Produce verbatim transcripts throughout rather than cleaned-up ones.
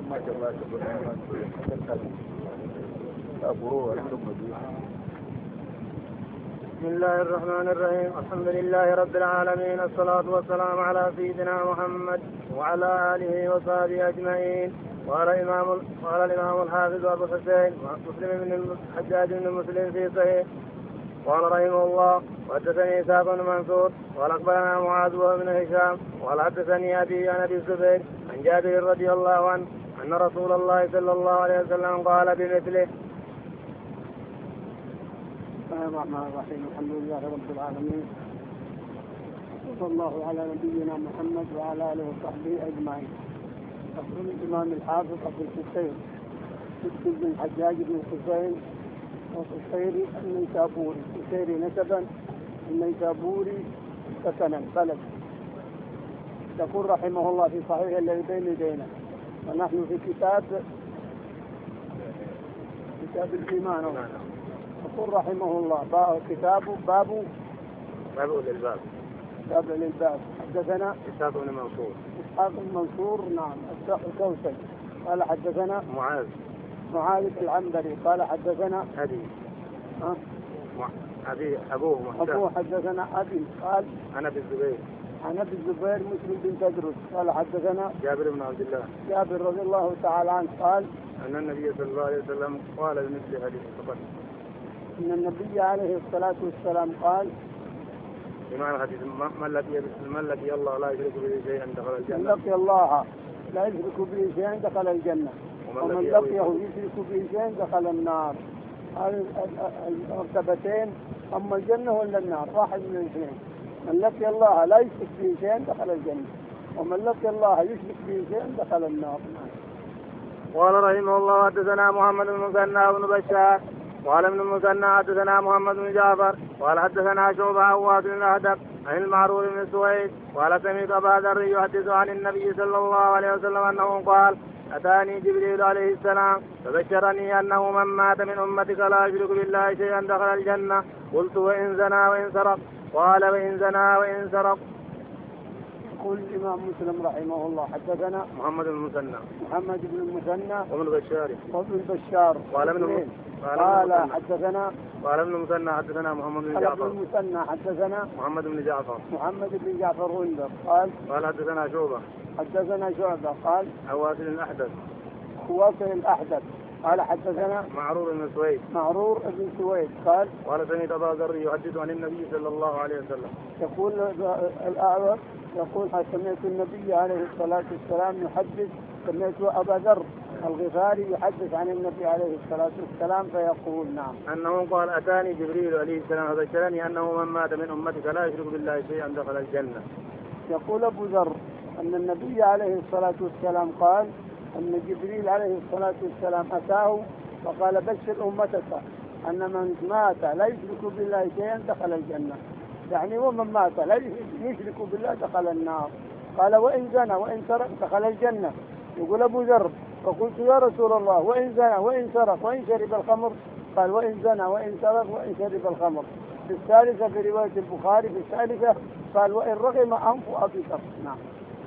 بسم الله الرحمن الرحيم. الحمد لله رب العالمين، الصلاة والسلام على سيدنا محمد وعلى آله وصحبه أجمعين. قال الإمام قال الإمام الحافظ أبو الحسين مسلم بن الحجاج بن مسلم في صحيح قال رحمه الله: وحدثني إسحاق بن منصور قال أخبرنا معاذ بن هشام قال حدثني أبي عن أبي الزبير عن جابر رضي الله عنه أن رسول الله صلى الله عليه وسلم قال بمثله. بسم الله الرحمن الرحيم. الحمد لله رب العالمين، وصلى الله على نبينا محمد وعلى آله وصحبه أجمعين. يقول الإمام الحافظ أبو الحسين مسلم بن الحجاج بن الحسين والقشيري النيسابوري، القشيري نسبا، النيسابوري سكنا بلد. يقول رحمه الله في صحيح الذي بين يدينا، ونحن في كتاب كتاب الإيمان. يقول رحمه الله باب كتابه باب باب للباب باب للباب. حدثنا إسحاق بن منصور إسحاق بن منصور نعم الكوسج قال حدثنا معاذ معاذ العنبري قال حدثنا أبي أه؟ أبي أبوه أبوه حدثنا أبي قال أنا أبي الزبير عن أبي الزبير مسلم بن تدرس قال حدثنا جابر بن عبد الله جابر رضي الله تعالى عنه قال أن النبي صلى الله عليه وسلم قال بمثل حديث الصبر. إن النبي عليه الصلاة والسلام قال بمعنى حديث من لقي من لقي الله لا يشرك به شيئا دخل الجنة. من لقي الله لا يشرك به شيئا دخل الجنة، ومن لقيه يشرك به شيئا دخل النار. هذه المرتبتين، أما الجنة ولا النار واحد من الاثنين. من لقي الله لا يشرك به شيئا دخل الجنة، ومن لقي الله يشرك به شيئا دخل النار. قال رحمه الله: حدثنا محمد بن المثنى بن بشار قال ابن المثنى حدثنا محمد بن جعفر قال حدثنا شعبة عن واصل الأهدب عن المعرور بن سويد قال سمعت أبا ذر يحدث عن النبي صلى الله عليه وسلم أنه قال: أتاني جبريل عليه السلام فبشرني أنه من مات من أمتك لا يشرك بالله شيئا دخل الجنة. قلت: وإن زنى وإن سرق؟ قال: وإن زنى وإن سرق. يقول الإمام مسلم رحمه الله: حدثنا محمد بن المثنى محمد بن المثنى وابن بشار وابن بشار قال ابن قال حدثنا قال ابن المثنى حدثنا محمد بن جعفر ابن المثنى حدثنا محمد بن جعفر محمد بن جعفر غندر قال قال حدثنا شعبة حدثنا شعبة قال واصل الأحدث واصل الأحدث قال حدثنا معرور بن سويد معرور بن سويد قال قال سمعت أبا ذر يحدث عن النبي صلى الله عليه وسلم. يقول الأعور يقول سمعت النبي عليه الصلاة والسلام يحدث، سمعت أبا ذر الغفاري يحدث عن النبي عليه الصلاة والسلام فيقول نعم أنه قال: أتاني جبريل عليه السلام فبشرني أنه من مات من أمتك لا يشرك بالله شيئا دخل الجنة. يقول أبو ذر أن النبي عليه الصلاة والسلام قال أن جبريل عليه الصلاة والسلام أتاه وقال: بشر أمتك أن من مات لا يشرك بالله شيئا دخل الجنة، يعني ومن مات لا يشرك بالله دخل النار. قال: وإن زنى وإن سرق دخل الجنة. يقول أبو ذر: فقلت: يا رسول الله وإن زنى وإن سرق وإن شرب الخمر؟ قال: وإن زنى وإن سرق وإن شرب الخمر. في الثالثة في رواية البخاري في الثالثة قال: وإن رغم أنف أبي ذر. نعم.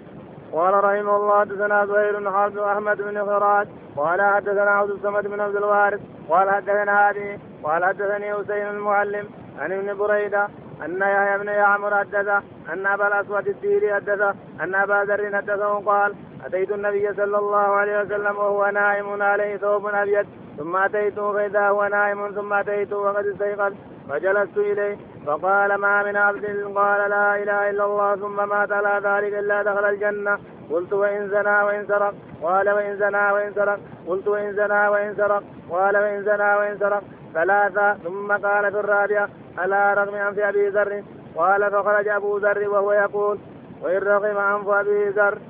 قال رحمه الله: حدثنا زهير بن حرب وأحمد بن خراج قال حدثنا عبد الصمد بن عبد الوارث قال حدثنا أبي قال حدثني حسين المعلم عن ابن بريدة أن يحيى بن يعمر حدثه أن أبا الأسود الديري حدثه أن أبا ذر حدثه قال: أتيت النبي صلى الله عليه وسلم وهو نائم عليه ثوب أبيض، ثم أتيته فإذا هو نائم، ثم أتيته وقد استيقظ فجلست إليه فقال: ما من عبد قال لا إله إلا الله ثم مات على ذلك إلا دخل الجنة. قلت: وإن زنى وإن سرق؟ قال: وإن زنى وإن سرق. قلت: وإن زنى وإن سرق؟ قال: وإن زنى وإن سرق. ثلاثة. ثم قال في الرابعة: على رغم أنف أبي ذر. قال: فخرج أبو ذر وهو يقول: وإن رغم أنف أبي ذر.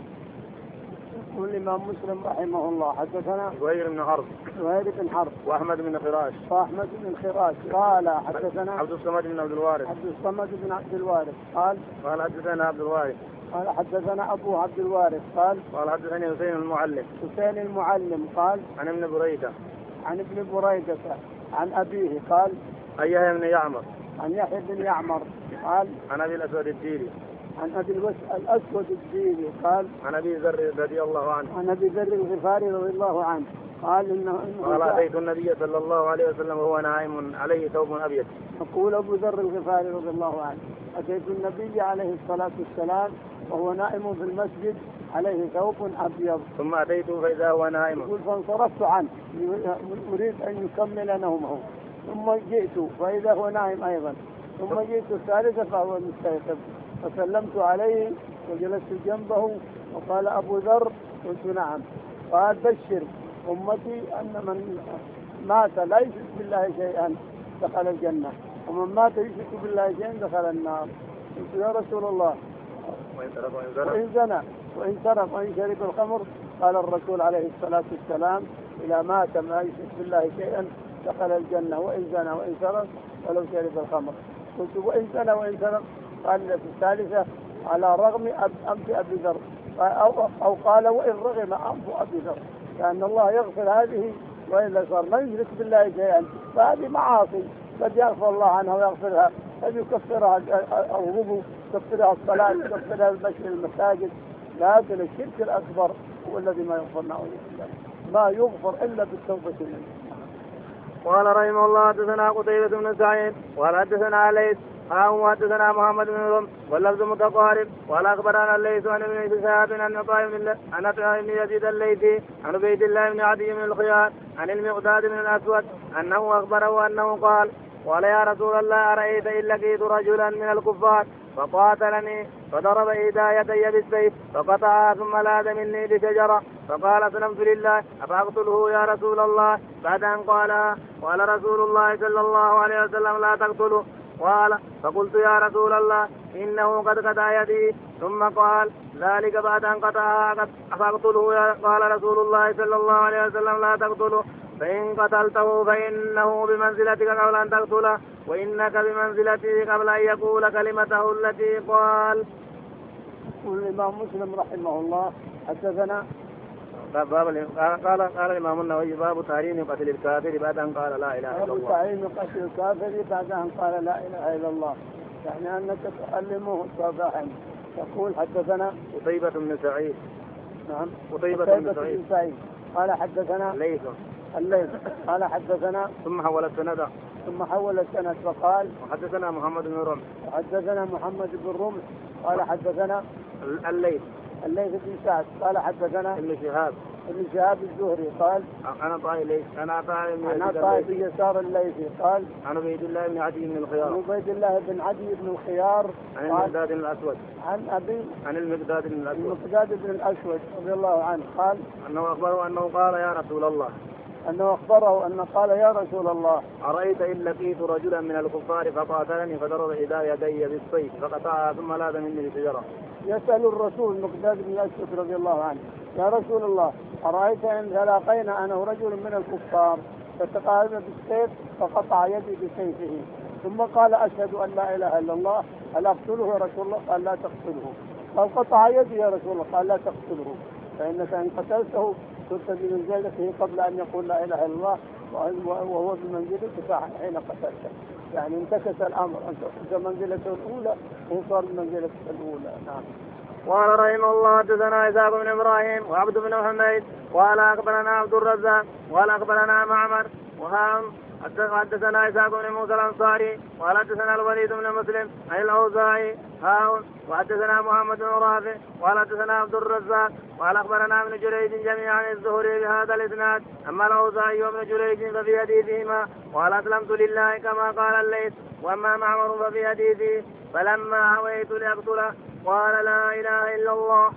يقول الإمام مسلم رحمه الله: حدثنا زهير بن حرب زهير بن حرب وأحمد بن خراش وأحمد بن خراش قال حدثنا عبد الصمد بن عبد الوارث عبد الصمد بن عبد الوارث قال قال حدثنا عبد الوارث قال حدثنا أبو عبد الوارث قال قال حدثني حسين المعلم حسين المعلم قال عن ابن بريدة عن ابن بريدة عن أبيه قال عن يحيى بن يعمر عن يحيى بن يعمر قال عن أبي الأسود الديري عن ابي الاسود الديني قال عن ابي ذر رضي الله عنه عن ابي ذر الغفاري رضي الله عنه قال انه قال اتيت النبي صلى الله عليه وسلم وهو نائم عليه ثوب ابيض. يقول ابو ذر الغفاري رضي الله عنه اتيت النبي عليه الصلاه والسلام وهو نائم في المسجد عليه ثوب ابيض. ثم اتيته فاذا هو نائم. يقول فانصرفت عنه اريد ان يكمل نومه ثم جئت فاذا هو نائم ايضا ثم جئت الثالثه فهو مستيقظ فسلمت عليه وجلست جنبه وقال ابو ذر قلت نعم. قال بشر امتي ان من مات لا يشرك بالله شيئا دخل الجنه ومن مات يشرك بالله شيئا دخل النار. قلت يا رسول الله وإن زنى وإن سرق وإن شرب الخمر؟ قال الرسول عليه الصلاة والسلام إذا مات ما يشرك بالله شيئا دخل الجنة وإن زنى وإن سرق ولو شرب الخمر. قلت وإن زنى وإن سرق؟ قال في الثالثة على رغم أنف أبي ذر أو, أو قال وإن رغم أنف أبي ذر لأن الله يغفر هذه وإلا صار ما يشرك بالله شيئا فهذه معاصي قد يغفر الله عنها ويغفرها قد يكفرها الوضوء يكفرها الصلاة يكفرها المشي المساجد لكن الشرك الأكبر هو الذي ما يغفر نعوذ بالله ما يغفر إلا بالتوبة منه. قال رحمه الله حدثنا قتيبة بن سعيد وقال حدثنا ليث قال حدثنا محمد بن رم واللفظ متقارب وقال اخبرنا الليث عن ابن شهاب عن عطاء بن يزيد الليثي عن عبيد الله بن عدي بن الخيار عن المقداد بن الاسود انه اخبره انه قال قال يا رسول الله أرأيت إن لقيت رجلا من الكفار فقاتلني فضرب إحدى يدي بالسيف فقطعها ثم لاذ مني بشجرة فقال أسلمت لله أفأقتله يا رسول الله بعد أن قالها؟ قال رسول الله صلى الله عليه وسلم لا تقتله. قال فقلت يا رسول الله إنه قد قطع يدي ثم قال ذلك بعد أن قطعها أفأقتله؟ قال رسول الله صلى الله عليه وسلم لا تقتله فإن قتلته فإنه بمنزلتك قبل أن تقتله وإنك بمنزلته قبل أن يقول كلمته التي قال. يقول الإمام مسلم رحمه الله حدثنا باب قال قال الإمام النووي باب تحريم قتل الكافر بعد أن قال لا إله إلا الله. باب تحريم قتل الكافر بعد أن قال لا إله إلا الله يعني أنك تعلمه صباحا. تقول حدثنا قتيبة بن سعيد. نعم قتيبة بن سعيد. سعيد قال حدثنا ليث الليث قال حدثنا ثم حول السند ثم حول السند فقال وحدثنا محمد بن رمح وحدثنا محمد بن رمح قال حدثنا الليث الليث بن سعد قال حدثنا ابن شهاب ابن شهاب الزهري قال انا طاي ليث انا طاي انا طاي بن يسار الليثي قال عن عبيد الله بن عدي بن الخيار عن عبيد الله بن عدي بن الخيار عن المقداد بن الاسود عن ابي عن المقداد بن الاسود المقداد بن الاسود رضي الله عنه قال انه اخبره انه قال يا رسول الله أنه أخبره أن قال يا رسول الله أرأيت إن لقيت رجلا من الكفار فقاتلني فضرب إحدى يدي بالسيف فقطعها ثم لاذ مني بشجرة. يسأل الرسول مقداد بن الأسود رضي الله عنه يا رسول الله أرأيت إن تلاقينا أنا رجل من الكفار فتقاتلنا بالسيف فقطع يدي بسيفه ثم قال أشهد أن لا إله إلا الله هل أقتله يا رسول الله؟ قال لا تقتله. قال قطع يدي يا رسول الله؟ قال لا تقتله فإنك إن قتلته كنت بمنزلته قبل أن يقول لا إله إلا الله وهو بمنزلته حين قتلته يعني انتكس الأمر أنت منزلته الأولى وهو صار بمنزلته الأولى. نعم. قال رحمه الله حدثنا إسحاق بن إبراهيم وعبد بن حميد قال أخبرنا عبد الرزاق قال أخبرنا معمر وهم حدثنا إسحاق بن موسى الأنصاري قال حدثنا الوليد بن مسلم عن الأوزاعي هاون وحدثنا محمد بن رافع قال حدثنا عبد الرزاق قال أخبرنا ابن جريج جميعا عن الزهري بهذا الإسناد أما الأوزاعي وابن جريج ففي حديثهما قال أسلمت لله كما قال الليث وأما معمر ففي حديثه فلما هويت لأقتله قال لا إله إلا الله.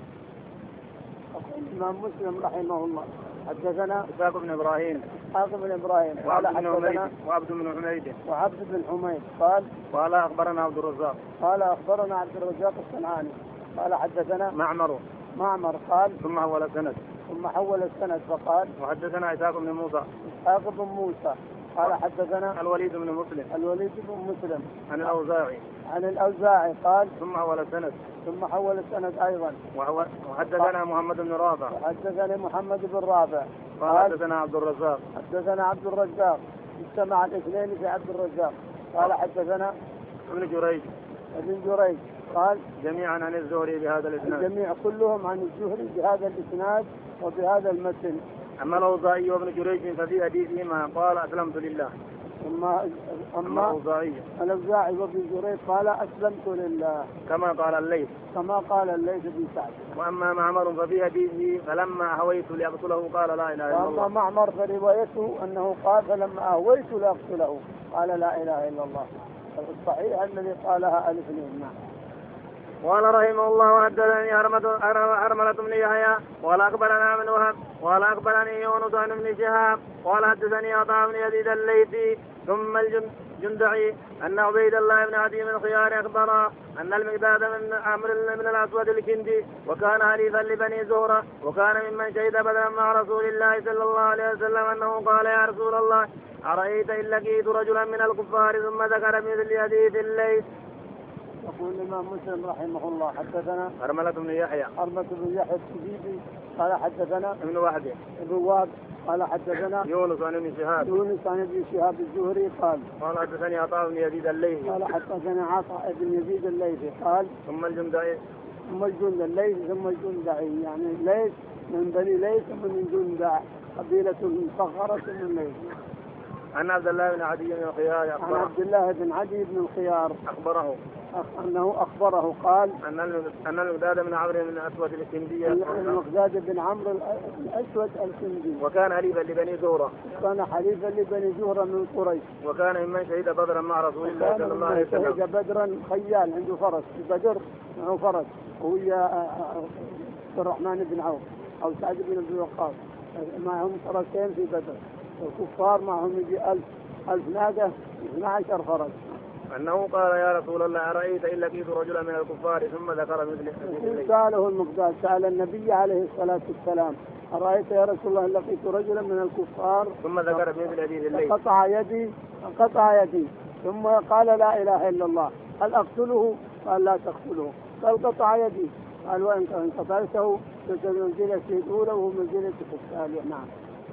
أقول الإمام مسلم رحمه الله حدثنا إسحاق بن إبراهيم إسحاق بن إبراهيم قال حدثنا وعبد بن حميد وعبد بن حميد قال قال أخبرنا عبد الرزاق قال أخبرنا عبد الرزاق الصنعاني قال حدثنا معمر معمر قال ثم حول السند ثم حول السند فقال وحدثنا إسحاق بن موسى إسحاق بن موسى قال حدثنا الوليد بن مسلم الوليد بن مسلم عن الأوزاعي عن الأوزاعي قال ثم حول السند ثم حول السند أيضا وحدثنا محمد بن رافع حدثنا محمد بن رافع قال حدثنا عبد الرزاق حدثنا عبد الرزاق اجتمع الاثنين في عبد الرزاق قال حدثنا ابن جريج بن جريج قال جميعا عن الزهري بهذا الإسناد. الجميع كلهم عن الزهري بهذا الإسناد وبهذا المتن. أما الأوزاعي وابن جريج ففي حديثهما قال أسلمت لله. أما أما الأوزاعي الأوزاعي وابن جريج قال أسلمت لله كما قال الليث كما قال الليث بن سعد. وأما معمر ففي حديثه فلما أهويت لأقتله قال لا إله إلا الله. وأما معمر فروايته أنه قال فلما أهويت لأقتله قال لا إله إلا الله. الصحيح الذي قالها ألف لين. قال رحمه الله حدثني حرملة بن يحيى قال أخبرنا من وهب قال أخبرني يونس عن ابن شهاب قال حدثني عطاء بن يزيد الليثي ثم الجندعي أن عبيد الله بن عدي من خيار أخبره أن المقداد من عمرو بن الأسود الكندي وكان حليفا لبني زهرة وكان ممن شهد بدرا مع رسول الله صلى الله عليه وسلم أنه قال يا رسول الله أرأيت إن لقيت رجلا من الكفار ثم ذكر مثل حديث الليث. يقول الإمام مسلم رحمه الله حدثنا حرملة بن يحيى حرملة بن يحيى التجيبي قال حدثنا ابن وهب ابن وهب قال حدثنا يونس عن ابن شهاب يونس عن ابن شهاب الزهري قال قال حدثني عطاء بن يزيد الليثي قال حدثنا عطاء بن يزيد الليثي قال ثم الجندعي ثم الجند الليث ثم الجندعي يعني الليث من بني ليث من الجندع قبيلة مصغرة من ليث. عن عبد الله بن عدي بن الخيار عن عبد الله بن عدي بن الخيار أخبره أنه أخبره قال أن أن المقداد بن عمرو بن الأسود الكندي المقداد بن عمرو الأسود الكندي وكان حليفا لبني زهرة كان حليفا لبني زهرة من قريش وكان ممن شهد بدرا مع رسول الله صلى الله عليه وسلم. شهد بدرا خيال عنده فرس في بدر معه فرس وهي عبد الرحمن بن عوف أو سعد بن أبي وقاص معهم فرسين في بدر الكفار معهم يجي ألف ألف ناقة اثنا عشر فرس. أنه قال يا رسول الله أرأيت إن لقيت رجلا من الكفار ثم ذكر مثل سأله المقداد سأل النبي عليه الصلاة والسلام أرأيت يا رسول الله إن لقيت رجلا من الكفار ثم ذكر مثل حديث الليل قطع يدي قطع يدي ثم قال لا إله إلا الله هل أقتله؟ قال لا تقتله. قال قطع يدي قال وإن قتلته منزلة الأولى ومنزلة الثانية. نعم.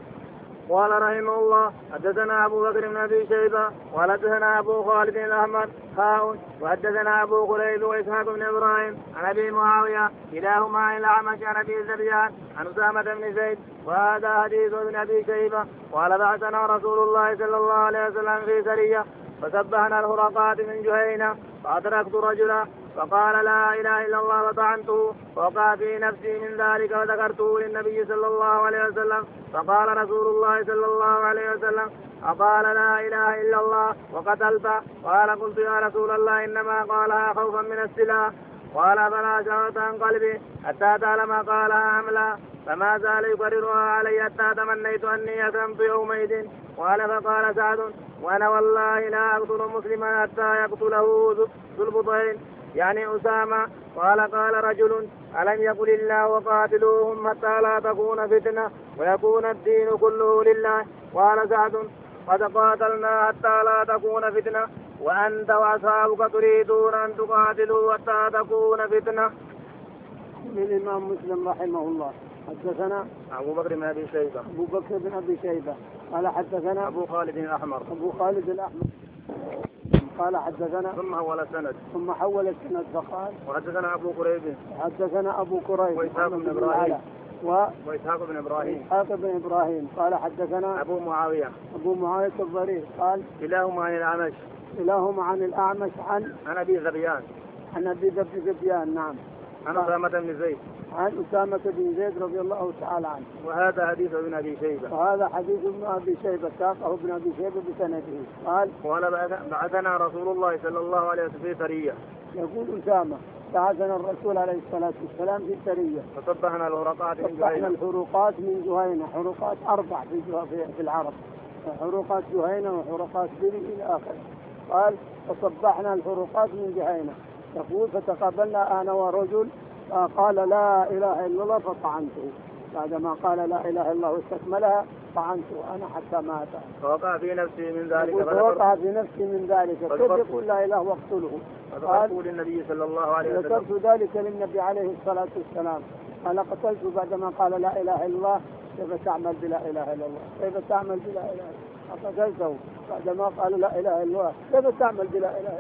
قال رحمه الله حدثنا أبو بكر بن أبي شيبة قال حدثنا أبو خالد الأحمر خاء وحدثنا أبو خليل وإسحاق بن إبراهيم عن أبي معاوية كلاهما عن الأعمش عن أبي الزبيان عن أسامة بن زيد وهذا حديث ابن أبي شيبة قال بعثنا رسول الله صلى الله عليه وسلم في سرية فسبحنا الهرقات من جهينة فأدركت رجلا فقال لا إله إلا الله فطعنته ووقع في نفسي من ذلك وذكرته للنبي صلى الله عليه وسلم فقال رسول الله صلى الله عليه وسلم أقال لا إله إلا الله وقتلت؟ قال قلت يا رسول الله إنما قالها خوفا من السلاح. قال فلا شهوة عن قلبي حتى تعلم قالها أم لا فما زال يكررها علي حتى تمنيت أني أكرمت يومئذ. قال فقال سعد وأنا والله لا أقتل مسلما حتى يقتله ذو البطين يعني أسامة. قال قال رجل ألم يقل الله وقاتلوهم حتى لا تكون فتنة ويكون الدين كله لله. قال سعد قد قاتلنا حتى لا تكون فتنة وأنت وأصحابك تريدون أن تقاتلوا حتى تكون فتنة. الإمام مسلم رحمه الله حدثنا أبو بكر بن أبي شيبة أبو بكر بن أبي شيبة قال حدثنا أبو خالد الأحمر أبو خالد الأحمر قال حدثنا ثم حول السند ثم حول السند فقال وحدثنا أبو قريب حدثنا أبو قريب وإسحاق بن إبراهيم و... وإسحاق بن إبراهيم إسحاق بن إبراهيم قال حدثنا أبو معاوية أبو معاوية الضرير قال كلاهما عن الأعمش كلاهما عن الأعمش عن عن أبي ذبيان عن أبي ذبيان. نعم. عن أسامة بن زيد عن أسامة بن زيد رضي الله تعالى عنه. وهذا حديث ابن أبي شيبة وهذا حديث ابن أبي شيبة ساقه ابن أبي شيبة بسنده. قال قال بعثنا رسول الله صلى الله عليه وسلم في سرية. يقول أسامة بعثنا الرسول عليه الصلاة والسلام في سرية فصبحنا الحروقات من جهينة. الحروقات من جهينة حروقات أربع في في العرب حروقات جهينة وحروقات بني إلى آخره. قال فصبحنا الحروقات من جهينة. يقول فتقابلنا أنا ورجل قال لا إله إلا الله فطعنته بعدما قال لا إله إلا الله واستكملها طعنته أنا حتى مات. فوقع في نفسي من ذلك فوقع في نفسي من ذلك كيف يقول لا إله واقتله. قال للنبي صلى الله عليه وسلم ذكرت ذلك للنبي عليه الصلاة والسلام قال قتلته بعدما قال لا إله إلا الله كيف تعمل بلا إله إلا الله كيف تعمل بلا إله إلا الله قتلته بعدما قال لا إله إلا الله كيف تعمل بلا إله إلا الله.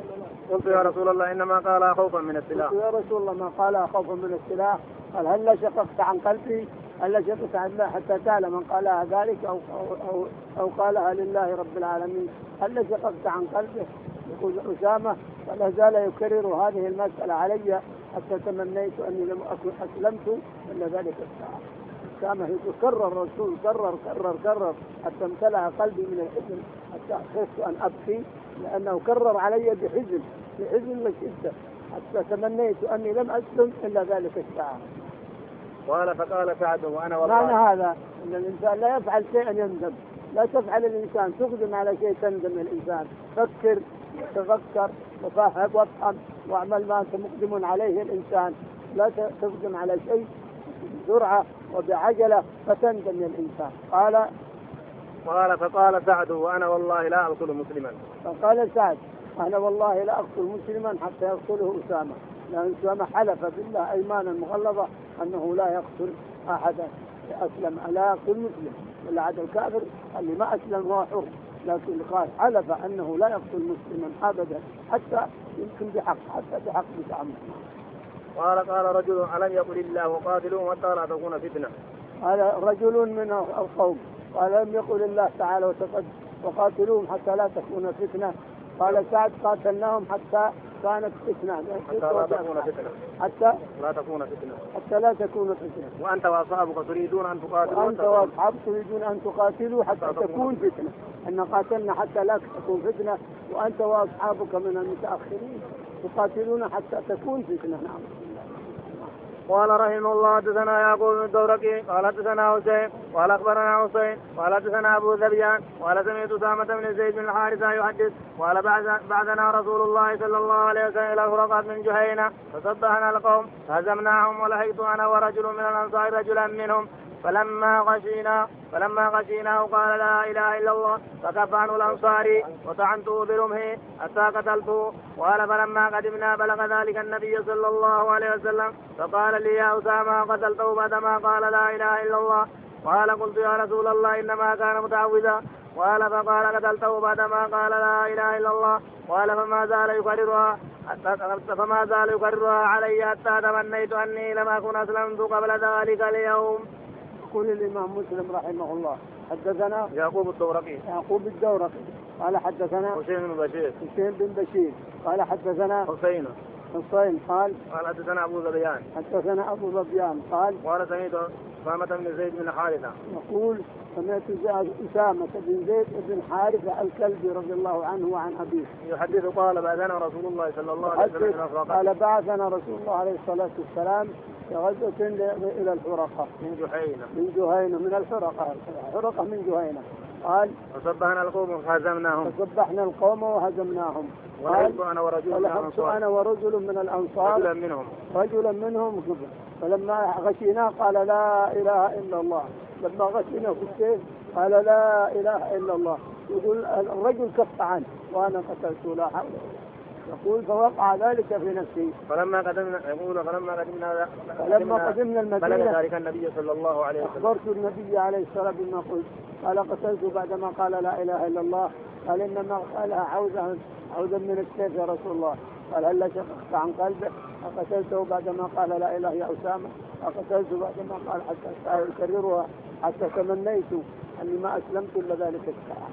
قلت يا رسول الله إنما قال خوفا من السلاح. قلت يا رسول الله ما قال خوفا من السلاح. قال هل شققت عن قلبي؟ هل شققت عن الله حتى تعلم من قالها ذلك أو, أو, أو, أو قالها لله رب العالمين؟ هل شققت عن قلبه؟ يقول أسامة فلا زال يكرر هذه المسألة علي حتى تمنيت أني لم أكن أسلمت إلا ذلك الساعة. أسامة يكرر الرسول كرر كرر كرر حتى امتلأ قلبي من الحزن حتى خفت أن أبكي لأنه كرر علي بحزن بحزن وشدة حتى تمنيت أني لم أسلم إلا ذلك الساعة. قال فقال سعد وأنا والله. معنى هذا أن الإنسان لا يفعل شيئا يندم. لا تفعل الإنسان تقدم على شيء تندم الإنسان. فكر وتفكر وفهم وافهم واعمل ما أنت مقدم عليه الإنسان. لا تقدم على شيء بسرعة وبعجلة فتندم الإنسان. قال قال فقال سعد وأنا والله لا أقتل مسلما. فقال سعد أنا والله لا أقتل مسلما حتى يقتله أسامة. لأن أسامة حلف بالله أيمانا مغلظة أنه لا يقتل أحدا أسلم لا يقتل مسلم ولا عاد الكافر اللي ما أسلم هو حر. لكن قال حلف أنه لا يقتل مسلما أبدا حتى يمكن بحق حتى بحق بتعمد. قال قال رجل ألم يقل الله وقاتلوهم حتى لا تكون فتنة. قال رجل من القوم قال لم يقل الله تعالى وتقدم وقاتلوهم حتى لا تكون فتنة. قال سعد قاتلناهم حتى كانت فتنة حتى لا تكون فتنة حتى لا تكون فتنة حتى لا تكون فتنة. وأنت وأصحابك تريدون أن تقاتلوا وأنت وأصحابك تريدون أن تقاتلوا حتى تكون فتنة. أن قاتلنا حتى لا تكون فتنة وأنت وأصحابك من المتأخرين تقاتلون حتى تكون فتنة. نعم. قال رحمه الله حدثنا يعقوب بن الدورقي قال حدثنا حسين قال اخبرنا حسين قال حدثنا ابو ذبيان قال سمعت اسامه بن زيد بن الحارثه يحدث قال بعثنا رسول الله صلى الله عليه وسلم الى الفرقات من جهينه فصبحنا القوم فهزمناهم ولحقت انا ورجل من الانصار رجلا منهم فلما غشينا فلما غشيناه قال لا اله الا الله فكف عنه الانصاري وطعنته برمحه حتى قتلته. قال فلما قدمنا بلغ ذلك النبي صلى الله عليه وسلم فقال لي يا اسامه قتلته بعدما قال لا اله الا الله. قال قلت يا رسول الله انما كان متعوذا. قال فقال قتلته بعدما قال لا اله الا الله. قال فما زال يكررها فما زال يكررها علي حتى تمنيت اني لم اكن اسلمت قبل ذلك اليوم. يقول الإمام مسلم رحمه الله حدثنا يعقوب الدورقي يعقوب الدورقي قال حدثنا حسين بن بشير حسين بن بشير قال حدثنا حسين حسين قال قال حدثنا ابو ذبيان حدثنا ابو ذبيان قال قال سمعت اسامه بن زيد بن حارثه يقول سمعت اسامه بن زيد بن حارثه الكلبي رضي الله عنه وعن ابيه يحدث قال بعثنا رسول الله صلى الله عليه وسلم قال بعثنا رسول الله عليه الصلاه والسلام في غزوه الى الحرقه من جهينه من جهينه من الحرقه الحرقه من جهينه. قال فصبحنا القوم فهزمناهم فصبحنا القوم وهزمناهم. ولحقت انا ورجل من الانصار انا ورجل من الانصار رجلا منهم رجلا منهم فلما غشيناه قال لا اله الا الله. لما غشيناه في السيف قال لا اله الا الله. يقول الرجل كف عنه وانا قتلته لا حول. يقول فوقع ذلك في نفسي. فلما قدمنا يقول فلما قدمنا فلما قدمنا المدينه بلغ ذلك النبي صلى الله عليه وسلم اخبرت النبي عليه الصلاه والسلام بما قلت. قال قتلته بعدما قال لا اله الا الله. قال انما قالها عوزا عوزا من السيف يا رسول الله. قال هل شققت عن قلبه؟ فقتلته بعدما قال لا اله يا اسامه. فقتلته بعدما قال حتى يكررها حتى تمنيت اني ما اسلمت الا ذلك الساعه.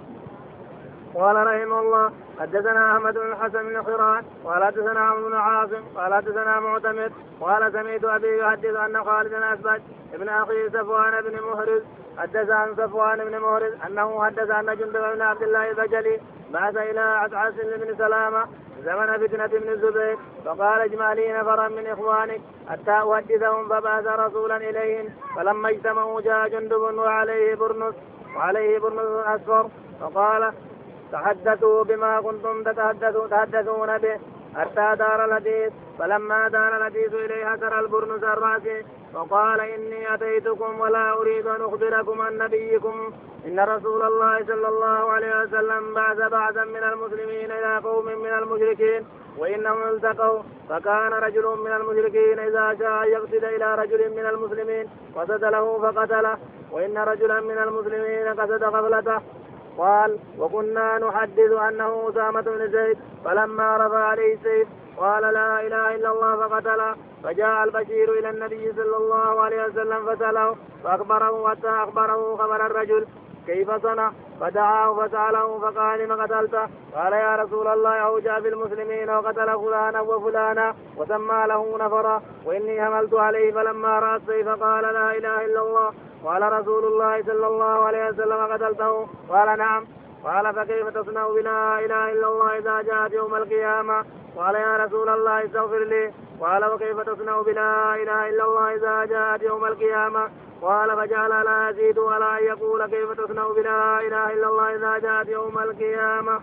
قال رحمه الله حدثنا احمد بن الحسن بن حران قال حدثنا عمرو بن عاصم قال حدثنا معتمد قال سمعت ابي يحدث ان خالد بن اسبج ابن اخي صفوان بن مهرز حدث عن صفوان بن مهرز انه حدث ان جندب بن عبد الله البجلي بعث الى عسعس بن سلامه زمن فتنه بن الزبير فقال اجمع لي نفرا من اخوانك حتى احدثهم فبعث رسولا اليهم فلما اجتمعوا جاء جندب وعليه برنس وعليه برنس اصفر فقال تحدثوا بما كنتم تتحدثون تحدثون به حتى دار الحديث. فلما دار الحديث إليه حسر البرنس الرأسي وقال إني أتيتكم ولا أريد أن أخبركم عن نبيكم إن رسول الله صلى الله عليه وسلم بعث بعثا من المسلمين إلى قوم من المشركين وإنهم التقوا فكان رجل من المشركين إذا شاء يقصد إلى رجل من المسلمين قصد له فقتله وإن رجلا من المسلمين قصد غفلته قال وكنا نحدث أنه أسامة بن زيد فلما رفع عليه السيف قال لا إله إلا الله فقتله. فجاء البشير إلى النبي صلى الله عليه وسلم فسأله فأخبره حتى أخبره خبر الرجل كيف صنع فدعاه فسأله فقال لم قتلته؟ قال يا رسول الله أوجع بالمسلمين وقتل فلانا وفلانا وسمى له نفرا وإني هملت عليه فلما رأى السيف قال لا إله إلا الله. قال رسول الله صلى الله عليه وسلم قتلته؟ قال نعم. قال فكيف تصنع بلا إله إلا الله إذا جاءت يوم القيامة؟ قال يا رسول الله استغفر لي. قال وكيف تصنع بلا إله إلا الله إذا جاءت يوم القيامة؟ قال فجعل لا يزيد ولا أن يقول كيف تصنع بلا إله إلا الله إذا جاءت يوم القيامة.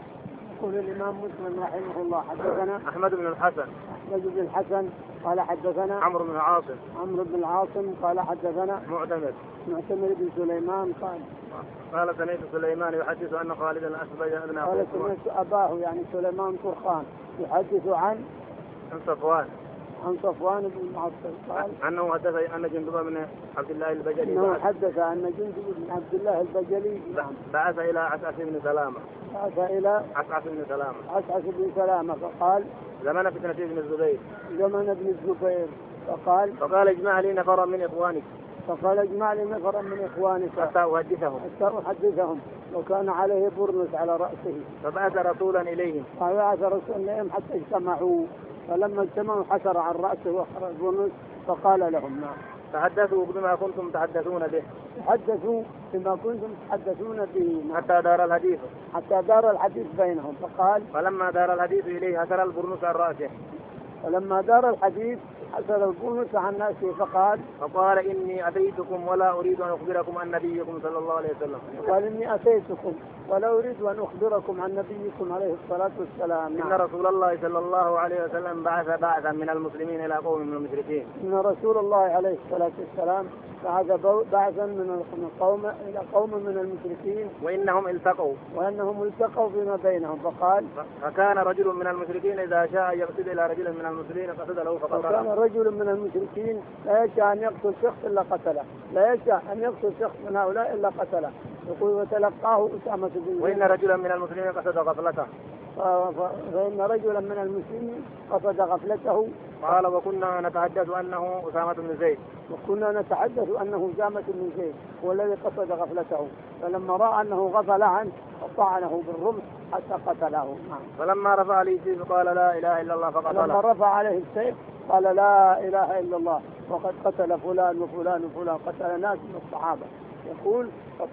يقول الإمام مسلم رحمه الله حدثنا أحمد بن الحسن أحمد بن الحسن قال حدثنا عمرو بن عاصم عمرو بن العاصم قال حدثنا معتمر معتمر بن سليمان قال قال سمعت سليمان يحدث أن خالد الأسبج ابن قال سمعت أباه يعني سليمان طرخان يحدث عن عن صفوان عن صفوان بن المعطل قال أنه حدث أن جندب بن عبد الله البجلي أنه حدث أن جندب بن عبد الله البجلي بعث إلى عسعس بن سلامة بعث إلى عسعس بن سلامة عسعس بن سلامة فقال زمن فتنة ابن الزبير زمن ابن الزبير فقال فقال اجمع لي نفرا من إخوانك فقال اجمع لي نفرا من إخوانك حتى أحدثهم حتى أحدثهم وكان عليه برنس على رأسه فبعث رسولا إليهم فبعث رسولا إليهم حتى اجتمعوا فلما اجتمعوا حشر عن رأسه وأخرج البرنس فقال لهم نعم تحدثوا بما كنتم تحدثون به تحدثوا بما كنتم تحدثون به نعم. حتى دار الحديث حتى دار الحديث بينهم فقال فلما دار الحديث إليه حسر البرنس عن رأسه فلما دار الحديث حسر البرنس عن رأسه فقال فقال إني أتيتكم ولا أريد أن أخبركم عن نبيكم صلى الله عليه وسلم قال إني أتيتكم ولا أريد أن أخبركم عن نبيكم عليه الصلاة والسلام نعم. إن رسول الله صلى الله عليه وسلم بعث بعثا من المسلمين إلى قوم من المشركين إن رسول الله عليه الصلاة والسلام بعث بعثا من قوم إلى قوم من المشركين وإنهم التقوا وأنهم التقوا فيما بينهم فقال فكان رجل من المشركين إذا شاء يقصد إلى رجل من المسلمين قصد له فقتله. فكان رجل من المشركين لا يشاء أن يقتل شخص إلا قتله لا يشاء أن يقتل شخص من هؤلاء إلا قتله. يقول وتلقاه أسامة بن زيد وإن رجلا من المسلمين قصد غفلته فإن رجلا من المسلمين قصد غفلته. قال وكنا نتحدث أنه أسامة بن زيد وكنا نتحدث أنه أسامة بن زيد هو الذي قصد غفلته فلما رأى أنه غفل عنه طعنه بالرمح حتى قتله. فلما رفع عليه السيف قال لا إله إلا الله فقتله. لما رفع عليه السيف قال لا إله إلا الله وقد قتل فلان وفلان وفلان قتل ناس من الصحابة. يقول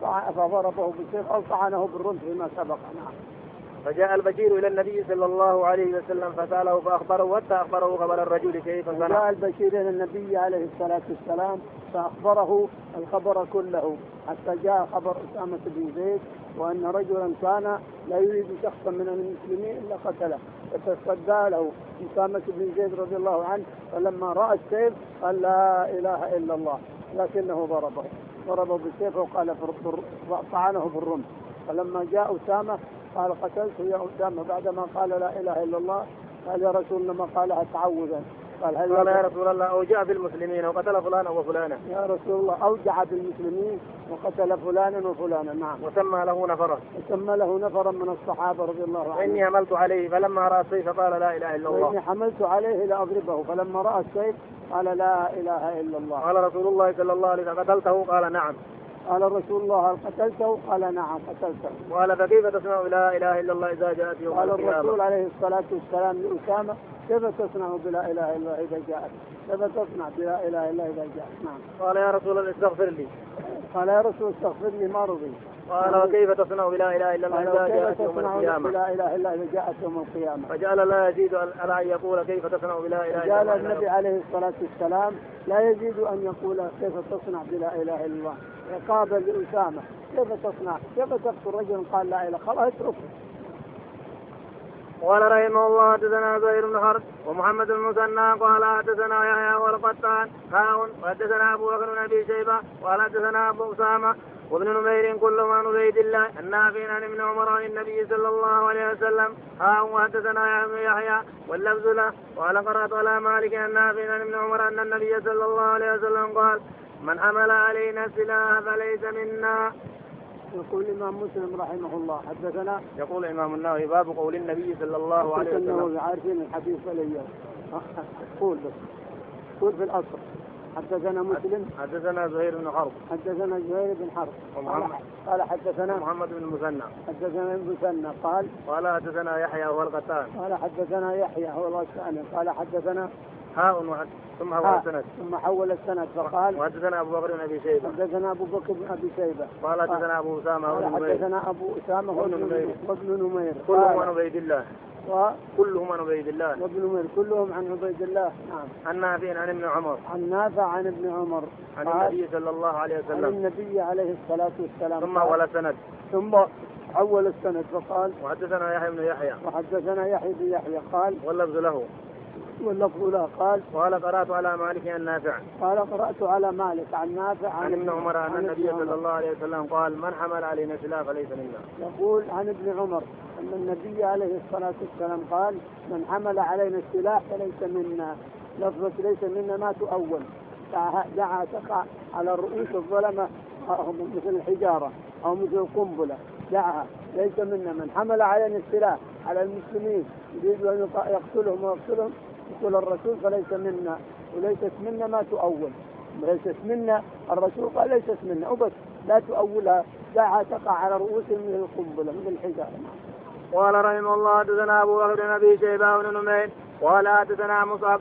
فضربه بالسيف أو طعنه بالرمح فيما سبق. نعم. فجاء البشير إلى النبي صلى الله عليه وسلم فسأله فأخبره حتى أخبره خبر الرجل كيف صنع. جاء البشير إلى النبي عليه الصلاة والسلام فأخبره الخبر كله حتى جاء خبر أسامة بن زيد وأن رجلا كان لا يريد شخصا من المسلمين إلا قتله فتصدى له أسامة بن زيد رضي الله عنه فلما رأى السيف قال لا إله إلا الله لكنه ضربه ضربه بالسيف وقال طعنه بالرمح. فلما جاء أسامة قال قتلته يا أسامة بعدما قال لا إله إلا الله. قال يا رسول الله ما قالها تعوذا. قال هل قال يا رسول الله أوجع بالمسلمين وقتل فلانا وفلانا. يا رسول الله أوجع بالمسلمين وقتل فلانا وفلانا. نعم. وسمى له نفرا وسمى له نفرا من الصحابة رضي الله عنهم. وإني حملت عليه فلما رأى السيف قال لا إله إلا الله. وإني حملت عليه لأضربه فلما رأى السيف قال لا إله إلا الله. قال رسول الله صلى الله عليه وسلم قتلته؟ قال نعم. قال رسول الله هل قتلته؟ قال نعم قتلته. قال فكيف تصنع لا اله الا الله اذا جاءت يوم قال القيامه؟ الرسول عليه الصلاه والسلام لأسامة كيف تصنع بلا اله الا الله اذا جاءت؟ كيف تصنع بلا اله الا الله اذا جاءت؟ نعم. قال يا رسول الله استغفر لي. قال يا رسول استغفر لي ما رضي. قال وكيف تصنع بلا اله الا الله اذا جاءت يوم القيامه؟ بلا اله الا اذا جاءت يوم القيامه. فجعل لا يزيد على ان يقول كيف تصنع بلا اله الا الله. قال النبي عليه الصلاه والسلام لا يزيد ان يقول كيف تصنع بلا اله الا الله. عقابا لأسامة كيف تصنع كيف تقتل رجل قال لا اله خلاص اتركه. قال رحمه الله حدثنا زهير بن حرب ومحمد بن المثنى قال حدثنا يحيى والقطان هاون وحدثنا ابو بكر بن ابي شيبه قال حدثنا ابو اسامه وابن نمير كلهم عن عبيد الله النافع عن ابن عمر عن النبي صلى الله عليه وسلم هاون وحدثنا يحيى واللفظ له قال قرات على مالك النافع عن ابن عمر ان النبي صلى الله عليه وسلم قال من حمل علينا السلاح فليس منا. يقول الإمام مسلم رحمه الله حدثنا. يقول الإمام النووي باب قول النبي صلى الله عليه وسلم. عارفين الحديث فليا قول بس قول في الأصل. حدثنا مسلم. حدثنا زهير بن حرب. حدثنا زهير بن حرب. ومحمد. قال حدثنا محمد بن المثنى. حدثنا المثنى قال. قال حدثنا يحيى هو القتان. قال حدثنا يحيى هو القتان. قال حدثنا هاء وحد ثم حول السند. ثم حول السند فقال. وحدثنا أبو بكر بن أبي شيبة. حدثنا أبو بكر بن أبي شيبة. قال حدثنا أبو أسامة. قال حدثنا أبو أسامة وابن نمير. كلهم عن عبيد الله. كلهم عن عبيد الله. وابن نمير كلهم عن عبيد الله. نعم. عن نافع عن ابن عمر. عن نافع عن ابن عمر. عن النبي صلى الله عليه وسلم. عن النبي عليه الصلاة والسلام. ثم حول السند. ثم حول السند فقال. وحدثنا يحيى بن يحيى. وحدثنا يحيى بن يحيى قال. واللفظ له. واللفظ له قال. قال قرأت على مالك عن نافع. قال قرأت على مالك عن نافع عن, عن ابن عمر أن النبي صلى الله عليه وسلم قال من حمل علينا سلاح فليس منا. يقول عن ابن عمر أن النبي عليه الصلاة والسلام قال من حمل علينا السلاح فليس منا. لفظة ليس منا ما تؤول. دعا تقع على رؤوس الظلمة مثل الحجارة أو مثل القنبلة. دعها ليس منا. من حمل علينا السلاح على المسلمين يريد أن يقتلهم ويقتلهم يقول الرسول فليس منا. وليست منا ما تؤول. ليست منا الرسول قال ليست منا وبس لا تؤولها. دعها تقع على رؤوسهم من القنبلة من الحجارة. قال رحمه الله حدثنا أبو بكر بن أبي شيبة بن نمير قال حدثنا مصعب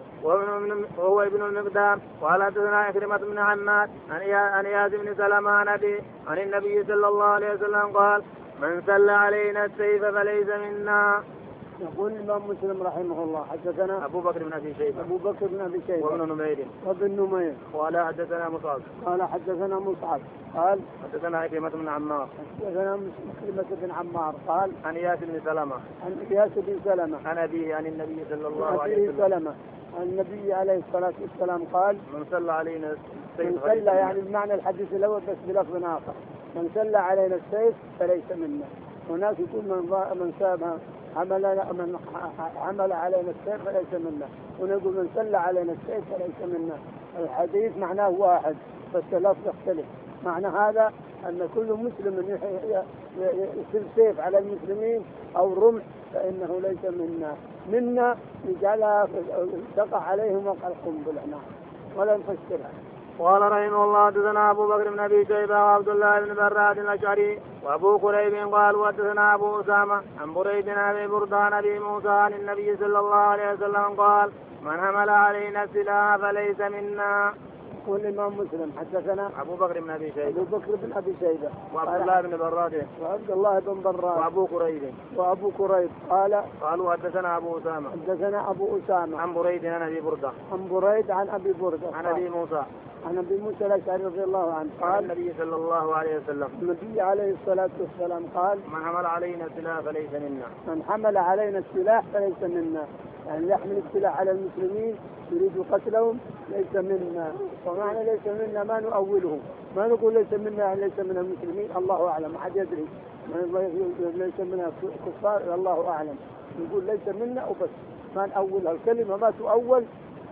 وهو ابن المقدام قال حدثنا عكرمة بن عمار عن إياس بن سلمة عن أبي عن النبي صلى الله عليه وسلم قال من سل علينا السيف فليس منا. يقول الإمام مسلم رحمه الله حدثنا أبو بكر بن أبي شيبة. أبو بكر بن أبي شيبة. وابن نمير. وابن نمير. قال حدثنا مصعب. قال حدثنا مصعب. قال حدثنا عكرمة بن عمار. حدثنا عكرمة بن عمار قال. عن إياس بن سلمة. عن إياس بن سلمة. عن أبيه عن النبي صلى الله عليه وسلم. سلمة. النبي عليه الصلاة والسلام قال. من صلى علينا السيف. من صلى يعني بمعنى الحديث الأول بس بلفظ آخر. من صلى علينا السيف فليس منا. هناك يقول من من سابها عمل من عمل علينا السيف فليس منا. ونقول من سل علينا السيف فليس منا. الحديث معناه واحد بس اللفظ يختلف. معنى هذا أن كل مسلم يسل سيف على المسلمين أو رمح فإنه ليس منا. منا يجعلها تقع عليهم وقع القنبلة. نعم ولا نفسرها. قال رحمه الله حدثنا أبو بكر بن أبي شيبة وعبد الله بن براد الأشعري وأبو قريب قال وحدثنا أبو أسامة عن بريد بن أبي بردة عن أبي موسى عن النبي صلى الله عليه وسلم قال من حمل علينا السلاح فليس منا. يقول الإمام مسلم حدثنا أبو بكر بن أبي شيبة. أبو بكر بن أبي شيبة. وعبد الله بن براد. وعبد الله بن براد. وأبو قريب. وأبو قريب قال. قالوا حدثنا أبو أسامة. حدثنا أبو أسامة. عن بريد عن أبي بردة. عن بريد عن أبي بردة. عن أبي موسى. عن أبي موسى الأشعري رضي الله عنه قال النبي صلى الله عليه وسلم. النبي عليه الصلاة والسلام قال من حمل علينا السلاح فليس منا. من حمل علينا السلاح فليس منا. يعني يحمل السلاح على المسلمين يريد قتلهم ليس منا. ومعنى ليس منا ما نؤوله ما نقول ليس منا يعني ليس من المسلمين الله أعلم أحد يدري. ليس منا كفار الله أعلم. نقول ليس منا وبس ما نؤولها. الكلمة ما تؤول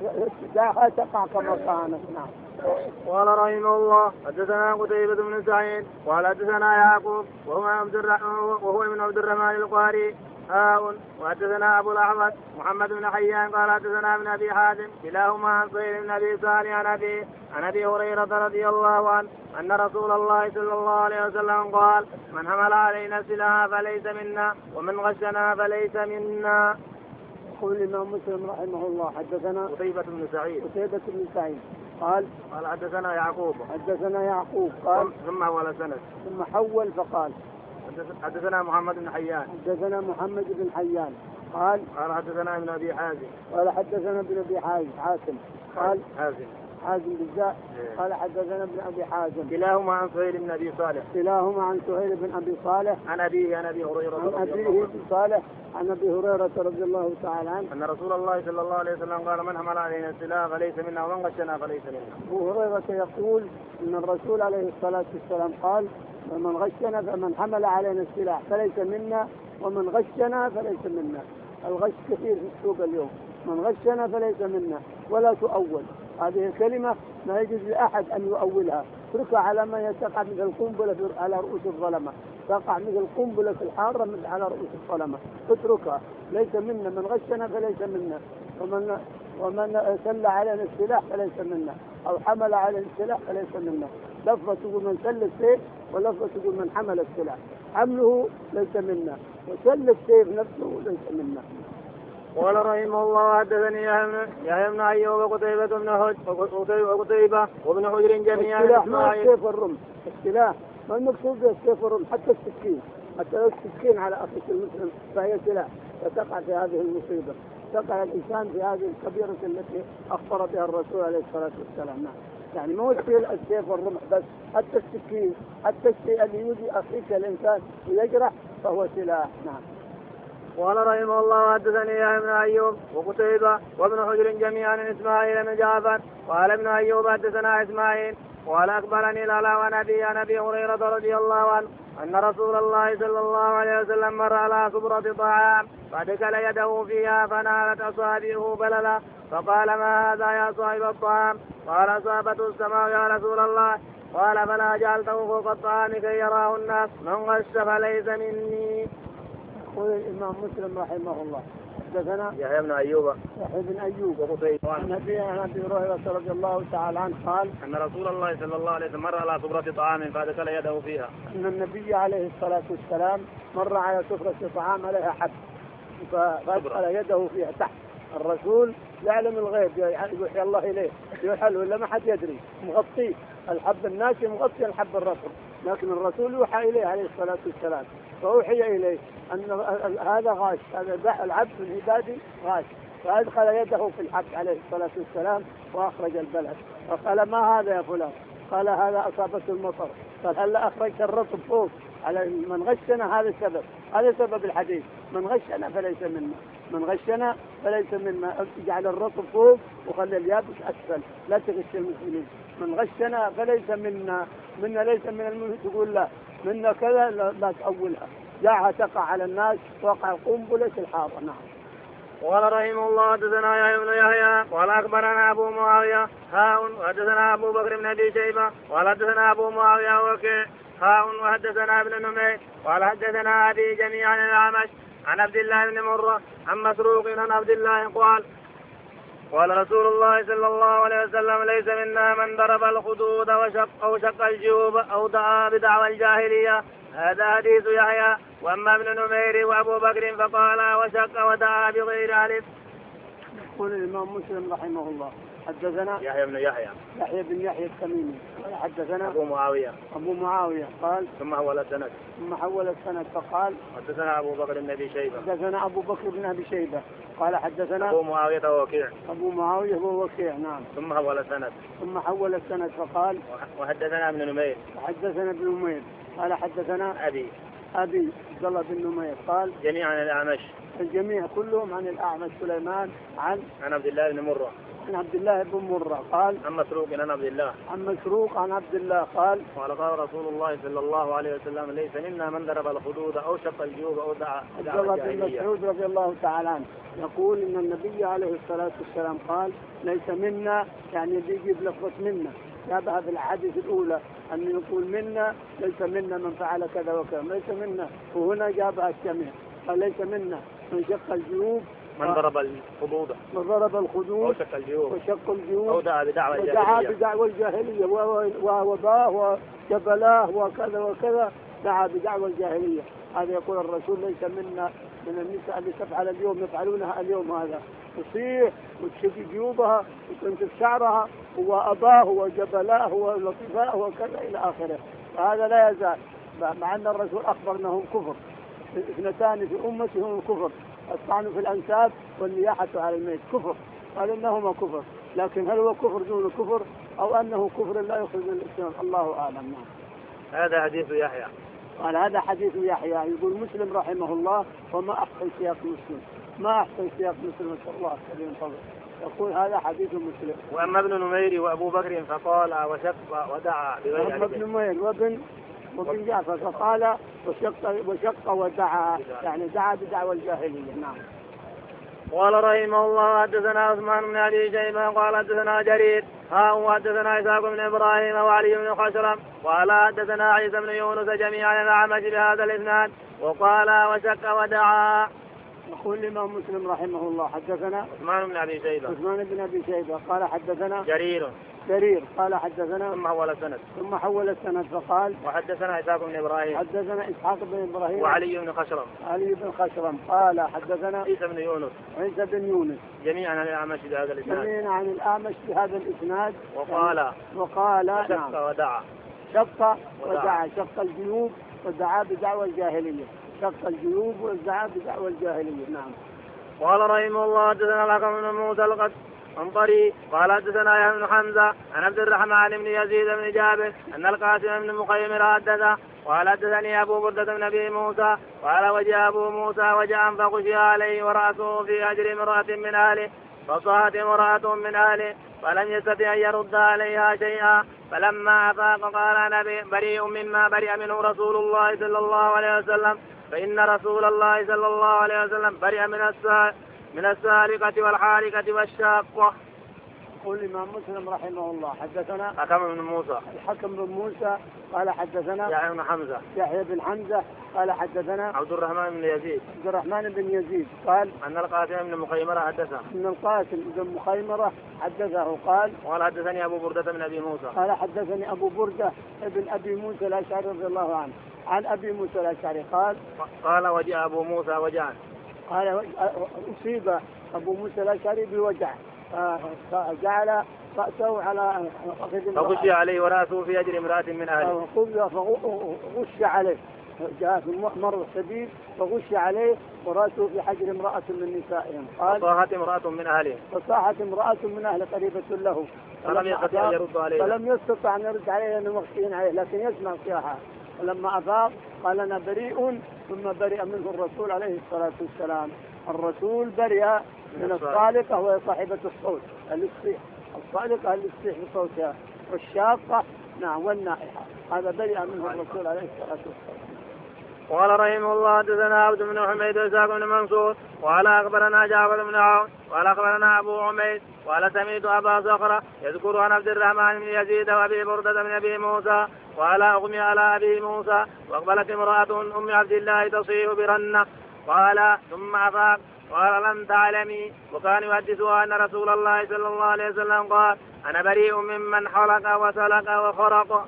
داها تقع كما كانت. نعم. قال رحمه الله حدثنا قتيبة بن سعيد قال حدثنا يعقوب وهو عبد الرحمن وهو ابن عبد الرحمن القاري هاء وحدثنا أبو الأحمد محمد بن حيان قال حدثنا ابن أبي حاتم كلاهما عن صهيب بن أبي صالح عن أبي عن أبي هريرة رضي الله عنه أن رسول الله صلى الله عليه وسلم قال من حمل علينا السلاح فليس منا ومن غشنا فليس منا. يقول الإمام مسلم رحمه الله حدثنا قتيبة بن سعيد. قتيبة بن سعيد قال. قال حدثنا يعقوب. حدثنا يعقوب قال. ثم حول سند. ثم حول فقال. حدثنا محمد بن حيان. حدثنا محمد بن حيان قال. قال حدثنا ابن أبي حازم. قال حدثنا ابن أبي حازم قال. حازم. حازم بالزاء. قال حدثنا ابن أبي حازم. كلاهما عن سهيل بن أبي صالح. كلاهما عن سهيل بن أبي صالح. عن أبيه عن أبي هريرة. عن أبيه صالح عن أبي هريرة رضي الله تعالى عنه أن رسول الله صلى الله عليه وسلم قال من حمل علينا السلاح فليس منا ومن غشنا فليس منا. أبو هريرة يقول أن الرسول عليه الصلاة والسلام قال ومن غشنا فمن حمل علينا السلاح فليس منا ومن غشنا فليس منا. الغش كثير في السوق اليوم. من غشنا فليس منا ولا تؤول. هذه الكلمة ما يجوز لأحد أن يؤولها اتركها على ما تقع مثل القنبلة على رؤوس الظلمة، تقع مثل القنبلة الحارة على رؤوس الظلمة، اتركها. ليس منا من غشنا فليس منا، ومن ومن سل علينا السلاح فليس منا، أو حمل علينا السلاح فليس منا. لفظة تقول من سل السيف، ولفظة تقول من حمل السلاح. حمله ليس منا، وسل السيف نفسه ليس منا. قال رحمه الله حدثني يحيى بن أيوب وقتيبة بن حجر وقتيبة وابن حجر جميعا. السلاح ما السيف الرمح، السلاح ما المقصود بالسيف الرمح، حتى السكين، حتى لو السكين على أخيك المسلم فهي سلاح، فتقع في هذه المصيبة، تقع الإنسان في هذه الكبيرة التي أخبر بها الرسول عليه الصلاة والسلام. يعني ما هو السيف والرمح بس، حتى السكين، حتى الشيء اللي يؤذي أخيك الإنسان ويجرح فهو سلاح. نعم. قال رحمه الله حدثني يحيى بن أيوب وقتيبة وابن حجر جميعا عن إسماعيل بن جعفر قال ابن أيوب حدثنا إسماعيل قال أخبرني العلاء عن أبي عن أبي هريرة رضي الله عنه أن رسول الله صلى الله عليه وسلم مر على صبرة طعام فأدخل يده فيها فنالت أصابعه بللا فقال ما هذا يا صاحب الطعام؟ قال أصابته السماء يا رسول الله. قال فلا جعلته فوق الطعام كي يراه الناس من غش فليس مني. يقول الإمام مسلم رحمه الله حدثنا يحيى بن أيوب يحيى بن أيوب وقتيبة عن أبي هريرة رضي الله تعالى عنه قال أن رسول الله صلى الله عليه وسلم مر على صبرة طعام فأدخل يده فيها. أن النبي عليه الصلاة والسلام مر على سفرة طعام عليها حب فأدخل يده فيها تحت. الرسول يعلم الغيب، يوحي الله إليه، يوحى له ولا ما حد يدري، مغطيه الحب الناشي مغطي الحب الرطب، لكن الرسول يوحى إليه عليه الصلاة والسلام، فأوحي إليه أن هذا غاش، هذا العبد من عبادي غاش، فأدخل يده في الحب عليه الصلاة والسلام وأخرج البلد. فقال ما هذا يا فلان؟ قال هذا أصابته المطر. قال هل أخرجت الرطب فوق؟ على من غشنا هذا السبب، هذا سبب الحديث، من غشنا فليس منا، من غشنا فليس منا. اجعل الرطب فوق وخلي اليابس أسفل، لا تغش المسلمين. من غشنا فليس منا، منا ليس من المسلمين تقول لا، منا كذا لا, لا تأولها، دعها تقع على الناس وقع قنبلة الحاضر. نعم. قال رحمه الله حدثنا يحيى بن يحيى قال اخبرنا ابو معاويه هاء وحدثنا ابو بكر بن ابي شيبه قال حدثنا ابو معاويه وكيع هاء وحدثنا ابن نمير قال حدثنا ابي جميعا عن الاعمش عن عبد الله بن مره عن مسروق عن عبد الله قال قال رسول الله صلى الله عليه وسلم ليس منا من ضرب الخدود وشق او شق الجيوب او دعا بدعوى الجاهليه. هذا حديث يحيى. واما ابن نمير وابو بكر فقال وشق ودعا بغير الف. يقول الامام مسلم رحمه الله حدثنا يحيى بن يحيى يحيى بن يحيى التميمي حدثنا ابو معاويه ابو معاويه قال ثم حول السند ثم حول السند فقال حدثنا ابو بكر بن ابي شيبه حدثنا ابو بكر بن ابي شيبه قال حدثنا ابو معاويه ووكيع ابو معاويه ووكيع. نعم. ثم حول السند ثم حول السند فقال وحدثنا ابن نمير وحدثنا ابن نمير قال حدثنا ابي ابي عبد الله بن نمير قال جميعا عن الاعمش الجميع كلهم عن الاعمش سليمان عن عن عبد الله بن مره عن عبد الله بن مرة قال عن مسروق عن عبد الله عن مسروق عن عبد الله قال قال قال رسول الله صلى الله عليه وسلم ليس منا من ضرب الخدود او شق الجيوب او دعا عبد الله بن مسعود رضي الله تعالى عنه يقول ان النبي عليه الصلاة والسلام قال ليس منا، يعني بيجيب لفظة منا جابها في الحديث الاولى ان نقول منا ليس منا من فعل كذا وكذا، ليس منا، وهنا جابها الجميع قال ليس منا من شق الجيوب من ضرب الخدود من ضرب الخدود وشق الجيوب وشق الجيوب أو دعا بدعوى الجاهلية ودعا بدعوى الجاهلية ووباه وجبلاه وكذا وكذا، دعا بدعوى الجاهلية. هذا يقول الرسول ليس منا من النساء اللي تفعل اليوم يفعلونها اليوم، هذا تصيح وتشق جيوبها وتنتف شعرها وأباه وجبلاه ولطفاه وكذا إلى آخره. فهذا لا يزال، مع أن الرسول أخبر أنهم كفر، اثنتان في أمتهم الكفر، الطعن في الأنساب والنياحة على الميت كفر، قال إنهما كفر، لكن هل هو كفر دون كفر أو أنه كفر لا يخرج من الإسلام؟ الله أعلم. هذا حديث يحيى. قال هذا حديث يحيى. يقول مسلم رحمه الله وما أحسن سياق مسلم، ما أحسن سياق مسلم نسأل الله السليم فضل. يقول هذا حديث مسلم. وأما ابن نمير وأبو بكر فقال وشق ودعا بغير أما ابن نمير وابن وابن جعفر فقال وشق وشق ودعا، يعني دعا بدعوى الجاهلية. نعم. قال رحمه الله حدثنا عثمان بن ابي شيبه قال حدثنا جرير ها وحدثنا اسحاق بن ابراهيم وعلي بن خشرم قال حدثنا عيسى بن يونس جميعا عن الاعمش بهذا الاسناد وقال وشك ودعا. يقول الإمام مسلم رحمه الله حدثنا عثمان بن ابي شيبه عثمان بن ابي شيبه قال حدثنا جرير جرير قال حدثنا ثم حول السند ثم حول السند فقال وحدثنا اسحاق بن ابراهيم حدثنا اسحاق بن ابراهيم وعلي بن خشرم علي بن خشرم قال حدثنا عيسى بن يونس عيسى بن يونس جميعا عن الاعمش بهذا الاسناد جميعا عن الاعمش بهذا الاسناد وقال وقال شق نعم ودعا شق ودعا شق الجيوب ودعا بدعوى الجاهليه شق الجيوب ودعا بدعوى الجاهليه. نعم. قال رحمه الله حدثنا الحكم بن موسى القد انطري قال حدثنا يحيى بن حمزه عن عبد الرحمن بن يزيد بن جابر ان القاسم بن مخيمر حدثه قال حدثني ابو برده بن ابي موسى قال وجاء ابو موسى وجاء فغشي عليه وراسه في اجر امراه من اهله فصاحت امراه من اهله فلم يستطع ان يرد عليها شيئا فلما افاق قال انا بريء مما برئ منه رسول الله صلى الله عليه وسلم فان رسول الله صلى الله عليه وسلم برئ من السائل من السارقة والحارقة والشاقة. يقول الإمام مسلم رحمه الله حدثنا حكم بن موسى الحكم بن موسى قال حدثنا يحيى بن حمزة يحيى بن حمزة قال حدثنا عبد الرحمن بن يزيد عبد الرحمن بن يزيد قال أن القاسم بن مخيمرة حدثه أن القاسم بن مخيمرة حدثه قال قال حدثني أبو بردة بن أبي موسى قال حدثني أبو بردة ابن أبي موسى الأشعري رضي الله عنه عن أبي موسى الأشعري قال قال وجاء أبو موسى وجعا قال أصيب أبو موسى الأشعري بوجع فجعل رأسه على فغشي عليه ورأسه في أجر امرأة من أهله فغشي عليه جاء في مرض شديد فغشي عليه ورأسه في حجر امرأة من نسائهم. قال فصاحت امرأة من أهله فصاحت امرأة من أهله قريبة له فلم يستطع أن يرد عليه فلم يستطع أن يرد عليه لأنه مغشي عليه لكن يسمع صياحة. فلما أفاق قال أنا بريء ثم برئ منه الرسول عليه الصلاة والسلام. الرسول برئ من الصالقة وهي صاحبة الصوت الصيح الصالقة اللي تصيح بصوتها والشاقة نعم والنائحة هذا برئ منه الرسول عليه الصلاة والسلام. قال رحمه الله حدثنا عبد بن حميد وإسحاق بن منصور قال أخبرنا جعفر بن عون قال أخبرنا أبو عميد قال سمعت أبا صخرة يذكر عن عبد الرحمن بن يزيد وأبي بردة بن أبي موسى قال أغمي على أبي موسى وأقبلت امرأة أم عبد الله تصيح برنة قال ثم أفاق قال لم تعلمي وكان يحدثها أن رسول الله صلى الله عليه وسلم قال أنا بريء ممن حلق وسلق وخرق.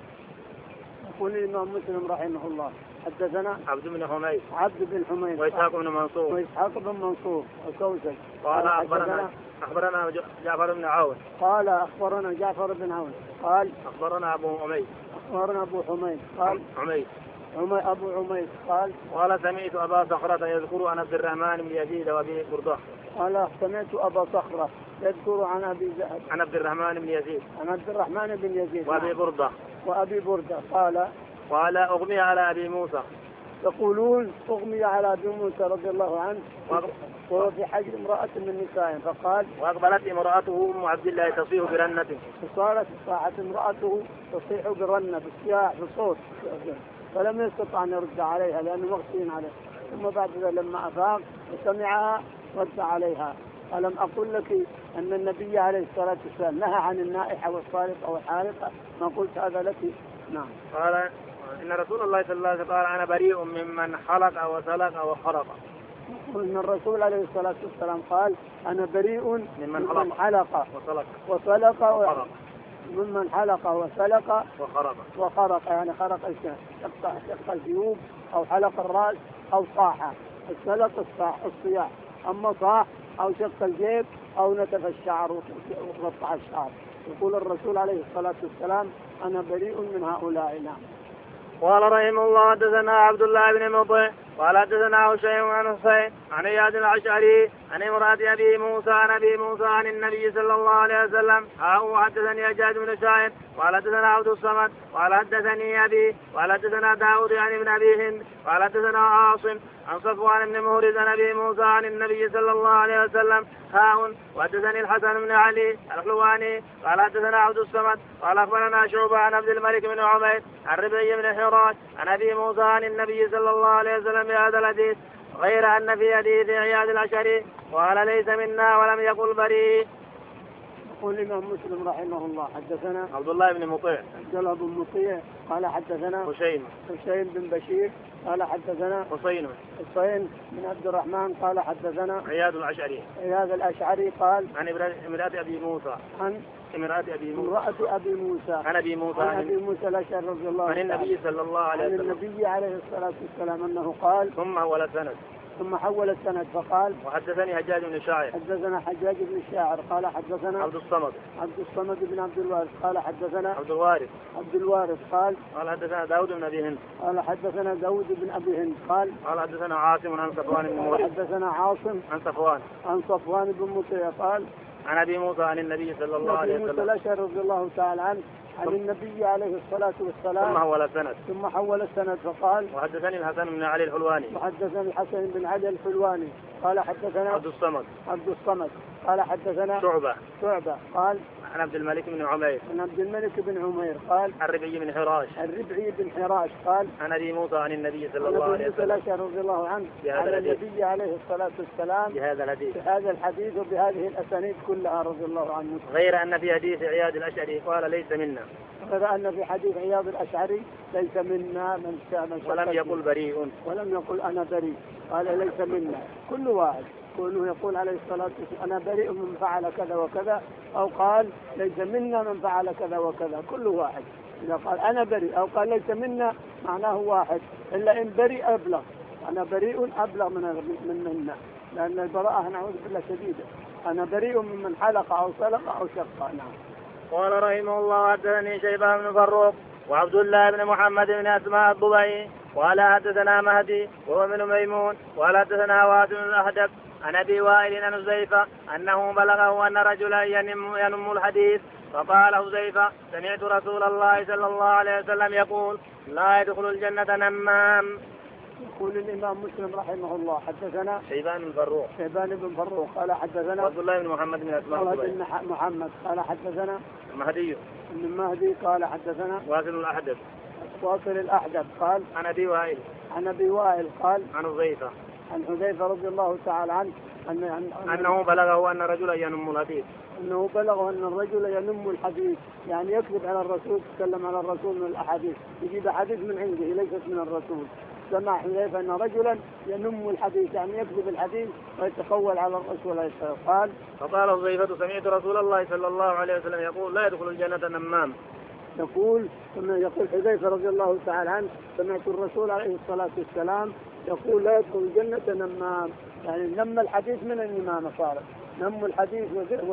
يقول الإمام مسلم رحمه الله حدثنا عبد بن حميد عبد بن حميد وإسحاق بن منصور وإسحاق بن منصور وكوسج قال أخبرنا أخبرنا جعفر بن عون قال أخبرنا جعفر بن عون قال أخبرنا أبو عميد أخبرنا أبو حميد قال عميد عمي أبو عميد قال قال سمعت أبا صخرة يذكر عن عبد الرحمن بن يزيد وأبي بردة قال سمعت أبا صخرة يذكر عن أبي عن عبد الرحمن بن يزيد عن عبد الرحمن بن يزيد وأبي بردة وأبي بردة قال قال أغمي على أبي موسى يقولون أغمي على أبي موسى رضي الله عنه وهو في حجر امرأة من نسائهم فقال وأقبلت امرأته أم عبد الله تصيح برنة فصارت صاحت امرأته تصيح برنة بالصياح بصوت فلم يستطع أن يرد عليها لأنه مغشي عليه. ثم بعد ذلك لما أفاق وسمعها رد عليها. ألم أقول لك أن النبي عليه الصلاة والسلام نهى عن النائحة والصارقة والحارقة ما قلت هذا لك؟ نعم. قال إن رسول الله صلى الله عليه وسلم قال أنا بريء ممن حلق وسلق وخرق. إن الرسول عليه الصلاة والسلام قال أنا بريء ممن من حلق وسلق وسلق وخرق ممن حلق وسلق وخرق وخرق يعني خرق شق شق الجيوب أو حلق الرأس أو صاح. السلق الصاح الصياح أما صاح أو شق الجيب أو نتف الشعر وقطع الشعر. يقول الرسول عليه الصلاة والسلام أنا بريء من هؤلاء. نعم. قال رحمه الله حدثنا عبد الله بن مطيع قال حدثنا هشيم عن حسين عن اياد الاشعري عن امرأة ابي موسى عن ابي موسى عن النبي صلى الله عليه وسلم او حدثني حجاج بن شاعر قال حدثنا عبد الصمد قال حدثني ابي قال حدثنا داود عن ابن ابي هند قال حدثنا عاصم عن صفوان بن مهرز عن ابي موسى عن النبي صلى الله عليه وسلم هاء وحدثني الحسن بن علي الحلواني قال حدثنا عبد الصمد قال اخبرنا شعبة عن عبد الملك بن عمير عن ربيع بن حراش عن ابي موسى عن النبي صلى الله عليه وسلم بهذا الحديث غير أن في حديث عياض الأشعري قال ليس منا ولم يقل بريء. يقول الإمام مسلم رحمه الله حدثنا عبد الله بن مطيع عبد الله بن مطيع قال حدثنا حسين حسين بن بشير قال حدثنا حسين حسين بن عبد الرحمن قال حدثنا عياض الأشعري عياض الأشعري قال عن امرأة أبي موسى عن امرأة أبي موسى امرأة أبي موسى عن أبي موسى عن أبي موسى الأشعري رضي الله عنه عن النبي صلى الله عليه عن وسلم النبي عليه الصلاة والسلام أنه قال ثم أول سند ثم حول السند فقال وحدثني حجاج بن شاعر حدثنا حجاج بن الشاعر قال حدثنا عبد الصمد عبد الصمد بن عبد الوارث قال حدثنا عبد الوارث عبد الوارث قال قال حدثنا داود بن أبي هند قال حدثنا داود بن أبي هند قال قال حدثنا عاصم عن صفوان بن مورث حدثنا عاصم عن صفوان عن صفوان بن مطيع قال عن أبي موسى عن النبي صلى الله عليه موسى وسلم الأشعري رضي الله تعالى عنه عن النبي عليه الصلاة والسلام ثم حول السند ثم حول السند فقال وحدثني الحسن بن علي الحلواني وحدثني الحسن بن علي الحلواني قال حدثنا عبد الصمد عبد الصمد قال حدثنا شعبة شعبة قال عن عبد الملك بن عمير عن عبد الملك بن عمير قال عن ربيع بن حراش الربعي بن حراش قال عن ابي موسى عن النبي صلى عن الله ابي عليه موسى وسلم الاشعري رضي الله عنه بهذا عن الحديث. النبي عليه الصلاة والسلام بهذا الحديث بهذا الحديث وبهذه الأسانيد كلها رضي الله عنه. غير أن في حديث عياض الأشعري قال ليس منا غير أن في حديث عياض الأشعري ليس منا من من ولم يقل بريء ولم يقل أنا بريء قال ليس منا كل واحد كونه يقول عليه الصلاة والسلام أنا بريء من فعل كذا وكذا أو قال ليس منا من فعل كذا وكذا كل واحد إذا قال أنا بريء أو قال ليس منا معناه واحد إلا إن بريء أبلغ أنا بريء أبلغ من من منا لأن البراءة نعوذ بالله شديدة أنا بريء ممن حلق أو سلق أو شق. نعم. قال رحمه الله حدثني شيبان بن فروخ وعبد الله بن محمد بن أسماء الضبعي وقال حدثنا مهدي وهو من ميمون وقال حدثنا واد الأهدب عن أبي وائل عن حذيفة أنه بلغه أن رجلا ينم, ينم الحديث فقال حذيفة سمعت رسول الله صلى الله عليه وسلم يقول لا يدخل الجنة نمام. يقول الإمام مسلم رحمه الله حدثنا شيبان بن فروخ شيبان بن فروخ قال حدثنا عبد الله بن محمد بن أسماء الضبعي محمد قال حدثنا مهدي بن مهدي قال حدثنا واصل الأحدب واصل الأحدب قال عن أبي وائل عن أبي وائل قال عن حذيفة عن حذيفة رضي الله تعالى عنه أن أن أنه بلغه أن رجلا ينم الحديث أنه بلغه أن الرجل ينم الحديث يعني يكذب على الرسول يتكلم على الرسول من الأحاديث يجيب حديث من عنده ليست من الرسول. سمع حذيفة أن رجلا ينم الحديث يعني يكذب الحديث ويتقول على الرسول عليه الصلاة والسلام. قال فقال حذيفة سمعت رسول الله صلى الله عليه وسلم يقول لا يدخل الجنة نمام. يقول ثم يقول حذيفة رضي الله تعالى عنه سمعت الرسول عليه الصلاة والسلام يقول لا يدخل الجنة نمام يعني نم الحديث من النمامة صارت نم الحديث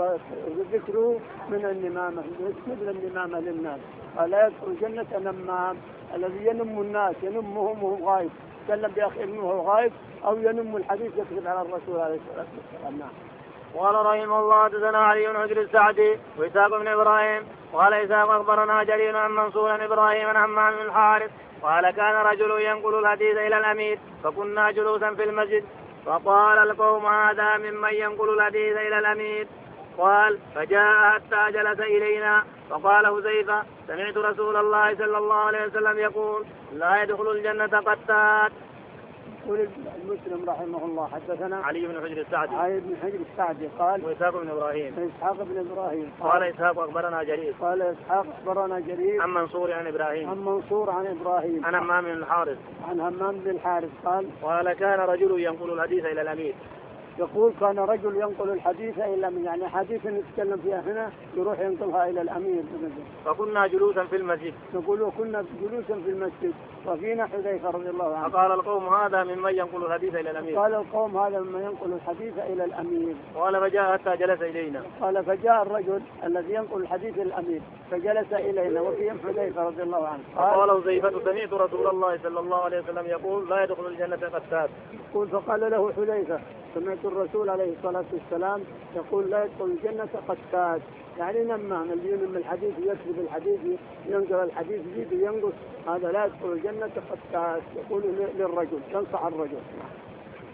وذكره من النمامة مثل النمامة للناس. قال لا يدخل الجنة نمام الذي ينم الناس ينمهم وهو غايب يتكلم بأخي وهو غايب أو ينم الحديث يكذب على الرسول عليه الصلاة والسلام. نعم. قال رحمه الله حدثنا علي بن حجر السعدي وإسحاق بن إبراهيم قال إسحاق أخبرنا جرير عن منصور بن إبراهيم عن همام بن الحارث قال كان رجل ينقل الحديث إلى الأمير فكنا جلوسا في المسجد فقال القوم هذا ممن ينقل الحديث إلى الأمير قال فجاء حتى جلس إلينا فقال حذيفة سمعت رسول الله صلى الله عليه وسلم يقول لا يدخل الجنة قتات. يقول المسلم رحمه الله حدثنا علي بن حجر السعدي علي بن حجر السعدي قال وإسحاق بن إبراهيم إسحاق بن إبراهيم قال, قال إسحاق أخبرنا جرير قال إسحاق أخبرنا جرير عن منصور عن إبراهيم عن منصور عن إبراهيم عن همام بن الحارث عن همام بن الحارث قال قال كان رجل ينقل الحديث إلى الأمير يقول كان رجل ينقل الحديث إلى الأمير يعني حديث نتكلم فيها هنا يروح ينقلها إلى الأمير. فكنا جلوسا في المسجد يقول وكنا جلوسا في المسجد وفينا حذيفة رضي الله عنه فقال القوم هذا ممن ينقل الحديث إلى الأمير قال القوم هذا ممن ينقل الحديث إلى الأمير. قال فجاء حتى جلس إلينا قال فجاء الرجل الذي ينقل الحديث إلى الأمير فجلس إلينا وفيهم حذيفة رضي الله عنه. قال حذيفة سمعت رسول الله صلى الله عليه وسلم يقول لا يدخل الجنة قتات. يقول فقال له حذيفة سمعت الرسول عليه الصلاة والسلام يقول لا يدخل الجنة قتات يعني نمام اللي ينم الحديث يكذب الحديث ينقل الحديث يزيد ينقص هذا لا يدخل الجنة قتات. يقول للرجل ينصح الرجل.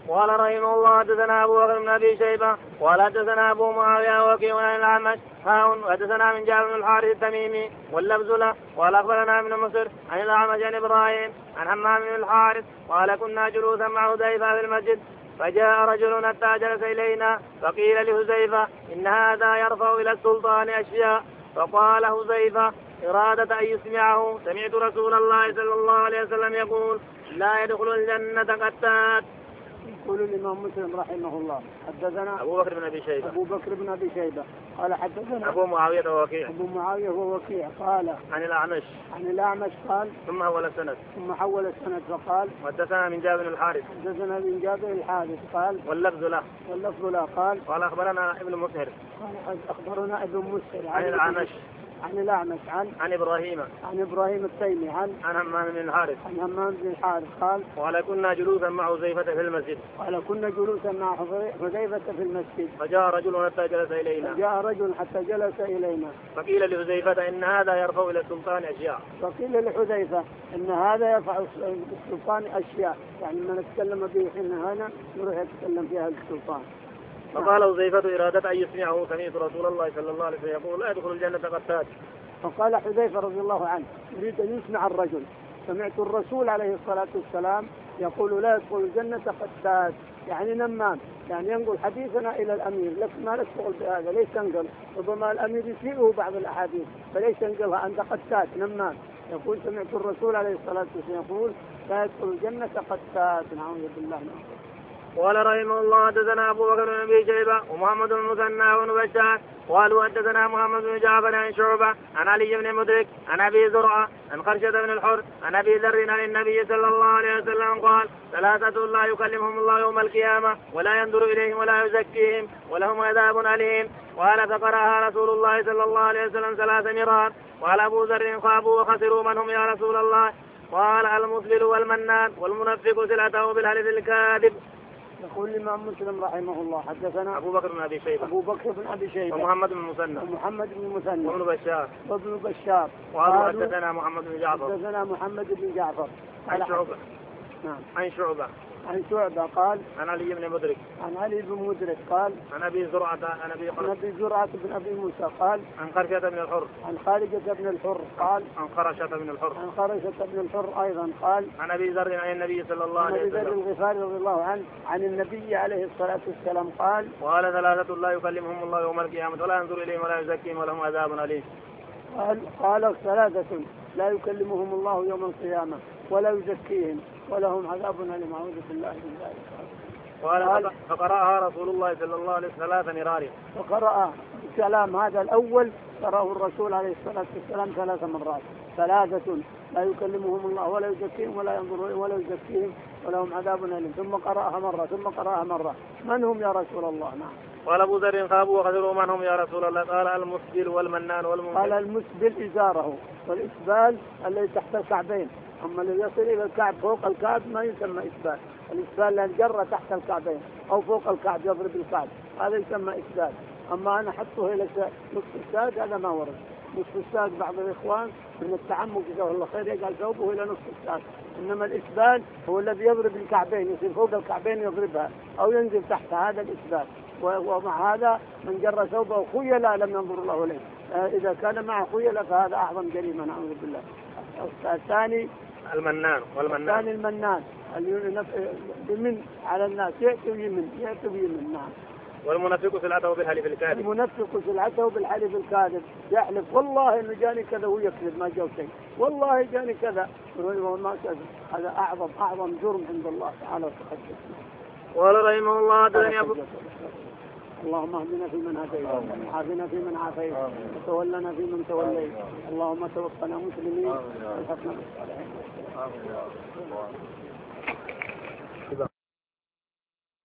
قال رحمه الله حدثنا ابو بكر بن ابي شيبه قال حدثنا ابو معاويه وكيع عن الاعمش هاون حدثنا من جابر بن الحارث التميمي واللفظ له قال اخبرنا ابن مصر عن الاعمش عن ابراهيم عن حمام بن الحارث قال كنا جلوسا مع حذيفه في المسجد فجاء رجل حتى جلس الينا فقيل لحذيفه ان هذا يرفع الى السلطان اشياء فقال حذيفه إرادة أن يسمعه سمعت رسول الله صلى الله عليه وسلم يقول لا يدخل الجنة قتات. يقول الإمام مسلم رحمه الله حدثنا أبو بكر بن أبي شيبة أبو بكر بن أبي شيبة قال حدثنا أبو معاوية ووكيع أبو معاوية ووكيع قال عن الأعمش عن الأعمش قال ثم حول السند ثم حول السند فقال حدثنا من جابر الحارث حدثنا من جابر الحارث قال واللفظ له واللفظ له قال قال أخبرنا ابن مسهر قال أخبرنا ابن مسهر عن الأعمش عن الأعمش عن عن إبراهيم عن إبراهيم التيمي عن عن همام بن الحارث عن همام بن الحارث قال قال كنا جلوسا مع حذيفة في المسجد قال كنا جلوسا مع حذيفة في المسجد فجاء رجل حتى جلس إلينا جاء رجل حتى جلس إلينا فقيل لحذيفة إن هذا يرفع إلى السلطان أشياء فقيل لحذيفة إن هذا يرفع السلطان أشياء يعني ما نتكلم به حين هنا نروح نتكلم فيها السلطان. فقال حذيفة إرادة أن يسمعه سمعت رسول الله صلى الله عليه وسلم يقول لا يدخل الجنة قتات. فقال حذيفة رضي الله عنه يريد أن يسمع الرجل سمعت الرسول عليه الصلاة والسلام يقول لا يدخل الجنة قتات يعني نمام يعني ينقل حديثنا إلى الأمير لكن ما نشتغل بهذا ليش تنقل ربما الأمير يسيئه بعض الأحاديث فليش تنقلها أنت قتات نمام يقول سمعت الرسول عليه الصلاة والسلام يقول لا يدخل الجنة قتات. نعوذ بالله منه. قال رحمه الله حدثنا ابو بكر بن ابي شيبه ومحمد بن المثنى وابن بشار قالوا حدثنا محمد بن جعفر عن شعبه عن علي بن مدرك عن ابي زرعه عن خرشه بن الحر عن ابي ذر عن النبي صلى الله عليه وسلم قال ثلاثه لا يكلمهم الله يوم القيامه ولا ينظر اليهم ولا يزكيهم ولهم عذاب اليم. قال فقرأها رسول الله صلى الله عليه وسلم ثلاث مرات. قال ابو ذر خابوا وخسروا من هم يا رسول الله؟ قال المسبل والمنان والمنفق سلعته بالحلف الكاذب. يقول الإمام مسلم رحمه الله حدثنا أبو بكر بن أبي شيبة أبو بكر بن أبي شيبة ومحمد بن المثنى ومحمد بن المثنى وابن بشار وابن بشار وقالوا حدثنا محمد بن جعفر حدثنا محمد بن جعفر عن شعبة نعم عن شعبة عن شعبة قال عن علي بن مدرك عن علي بن مدرك قال عن أبي زرعة عن أبي عن أبي زرعة بن أبي موسى قال عن خرشة بن الحر عن خارجة بن الحر قال عن خرشة بن الحر عن خرشة بن الحر أيضا قال عن أبي ذر عن النبي صلى الله عليه وسلم عن أبي ذر الغفاري رضي الله عنه عن النبي عليه الصلاة والسلام قال وقال ثلاثة لا يكلمهم الله يوم القيامة ولا ينظر إليهم ولا يزكيهم ولهم عذاب أليم. قال قال ثلاثة لا يكلمهم الله يوم القيامة ولا يزكيهم ولهم عذاب أليم. أعوذ بالله من ذلك. قال فقرأها رسول الله صلى الله عليه وسلم ثلاث مرار. فقرأ الكلام هذا الأول قرأه الرسول عليه الصلاة والسلام ثلاث مرات. ثلاثة لا يكلمهم الله ولا يزكيهم ولا ينظر ولا يزكيهم ولهم عذاب أليم. ثم قرأها مرة ثم قرأها مرة. من هم يا رسول الله؟ نعم. قال أبو ذر خابوا وخسروا من هم يا رسول الله؟ قال المسبل والمنان والمنفق. قال المسبل إزاره والإسبال الذي تحت الكعبين أما الذي يصل إلى الكعب فوق الكعب ما يسمى إسبال. الإسبال لأن جرة تحت الكعبين أو فوق الكعب يضرب الكعب هذا يسمى إسبال. أما أنا حطه إلى نصف الساق هذا ما ورد. نصف الساق بعض الإخوان من التعمق جزاه الله خير يجعل ثوبه إلى نصف الساق. إنما الإسبال هو الذي يضرب الكعبين يصير فوق الكعبين يضربها أو ينزل تحتها هذا الإسبال. ومع هذا من جر ثوبه خيلا لم ينظر الله إليه. إذا كان معه خيلا فهذا أعظم جريمة نعوذ بالله. الثاني المنان والمنان الثاني المنان بمن على الناس يأتي ويمن يأتي ويمن. نعم. والمنفق سلعته بالحلف الكاذب. المنفق سلعته بالحلف الكاذب يحلف والله إنه جاني كذا وهو يكذب ما جاء شيء والله جاني كذا وما كذب. هذا أعظم أعظم جرم عند الله تعالى وتقدس. قال رحمه الله الدنيا اللهم اهدنا فيمن هديت وعافنا فيمن عافيت وتولنا فيمن توليت اللهم توفنا مسلمين والحقنا بالصالحين.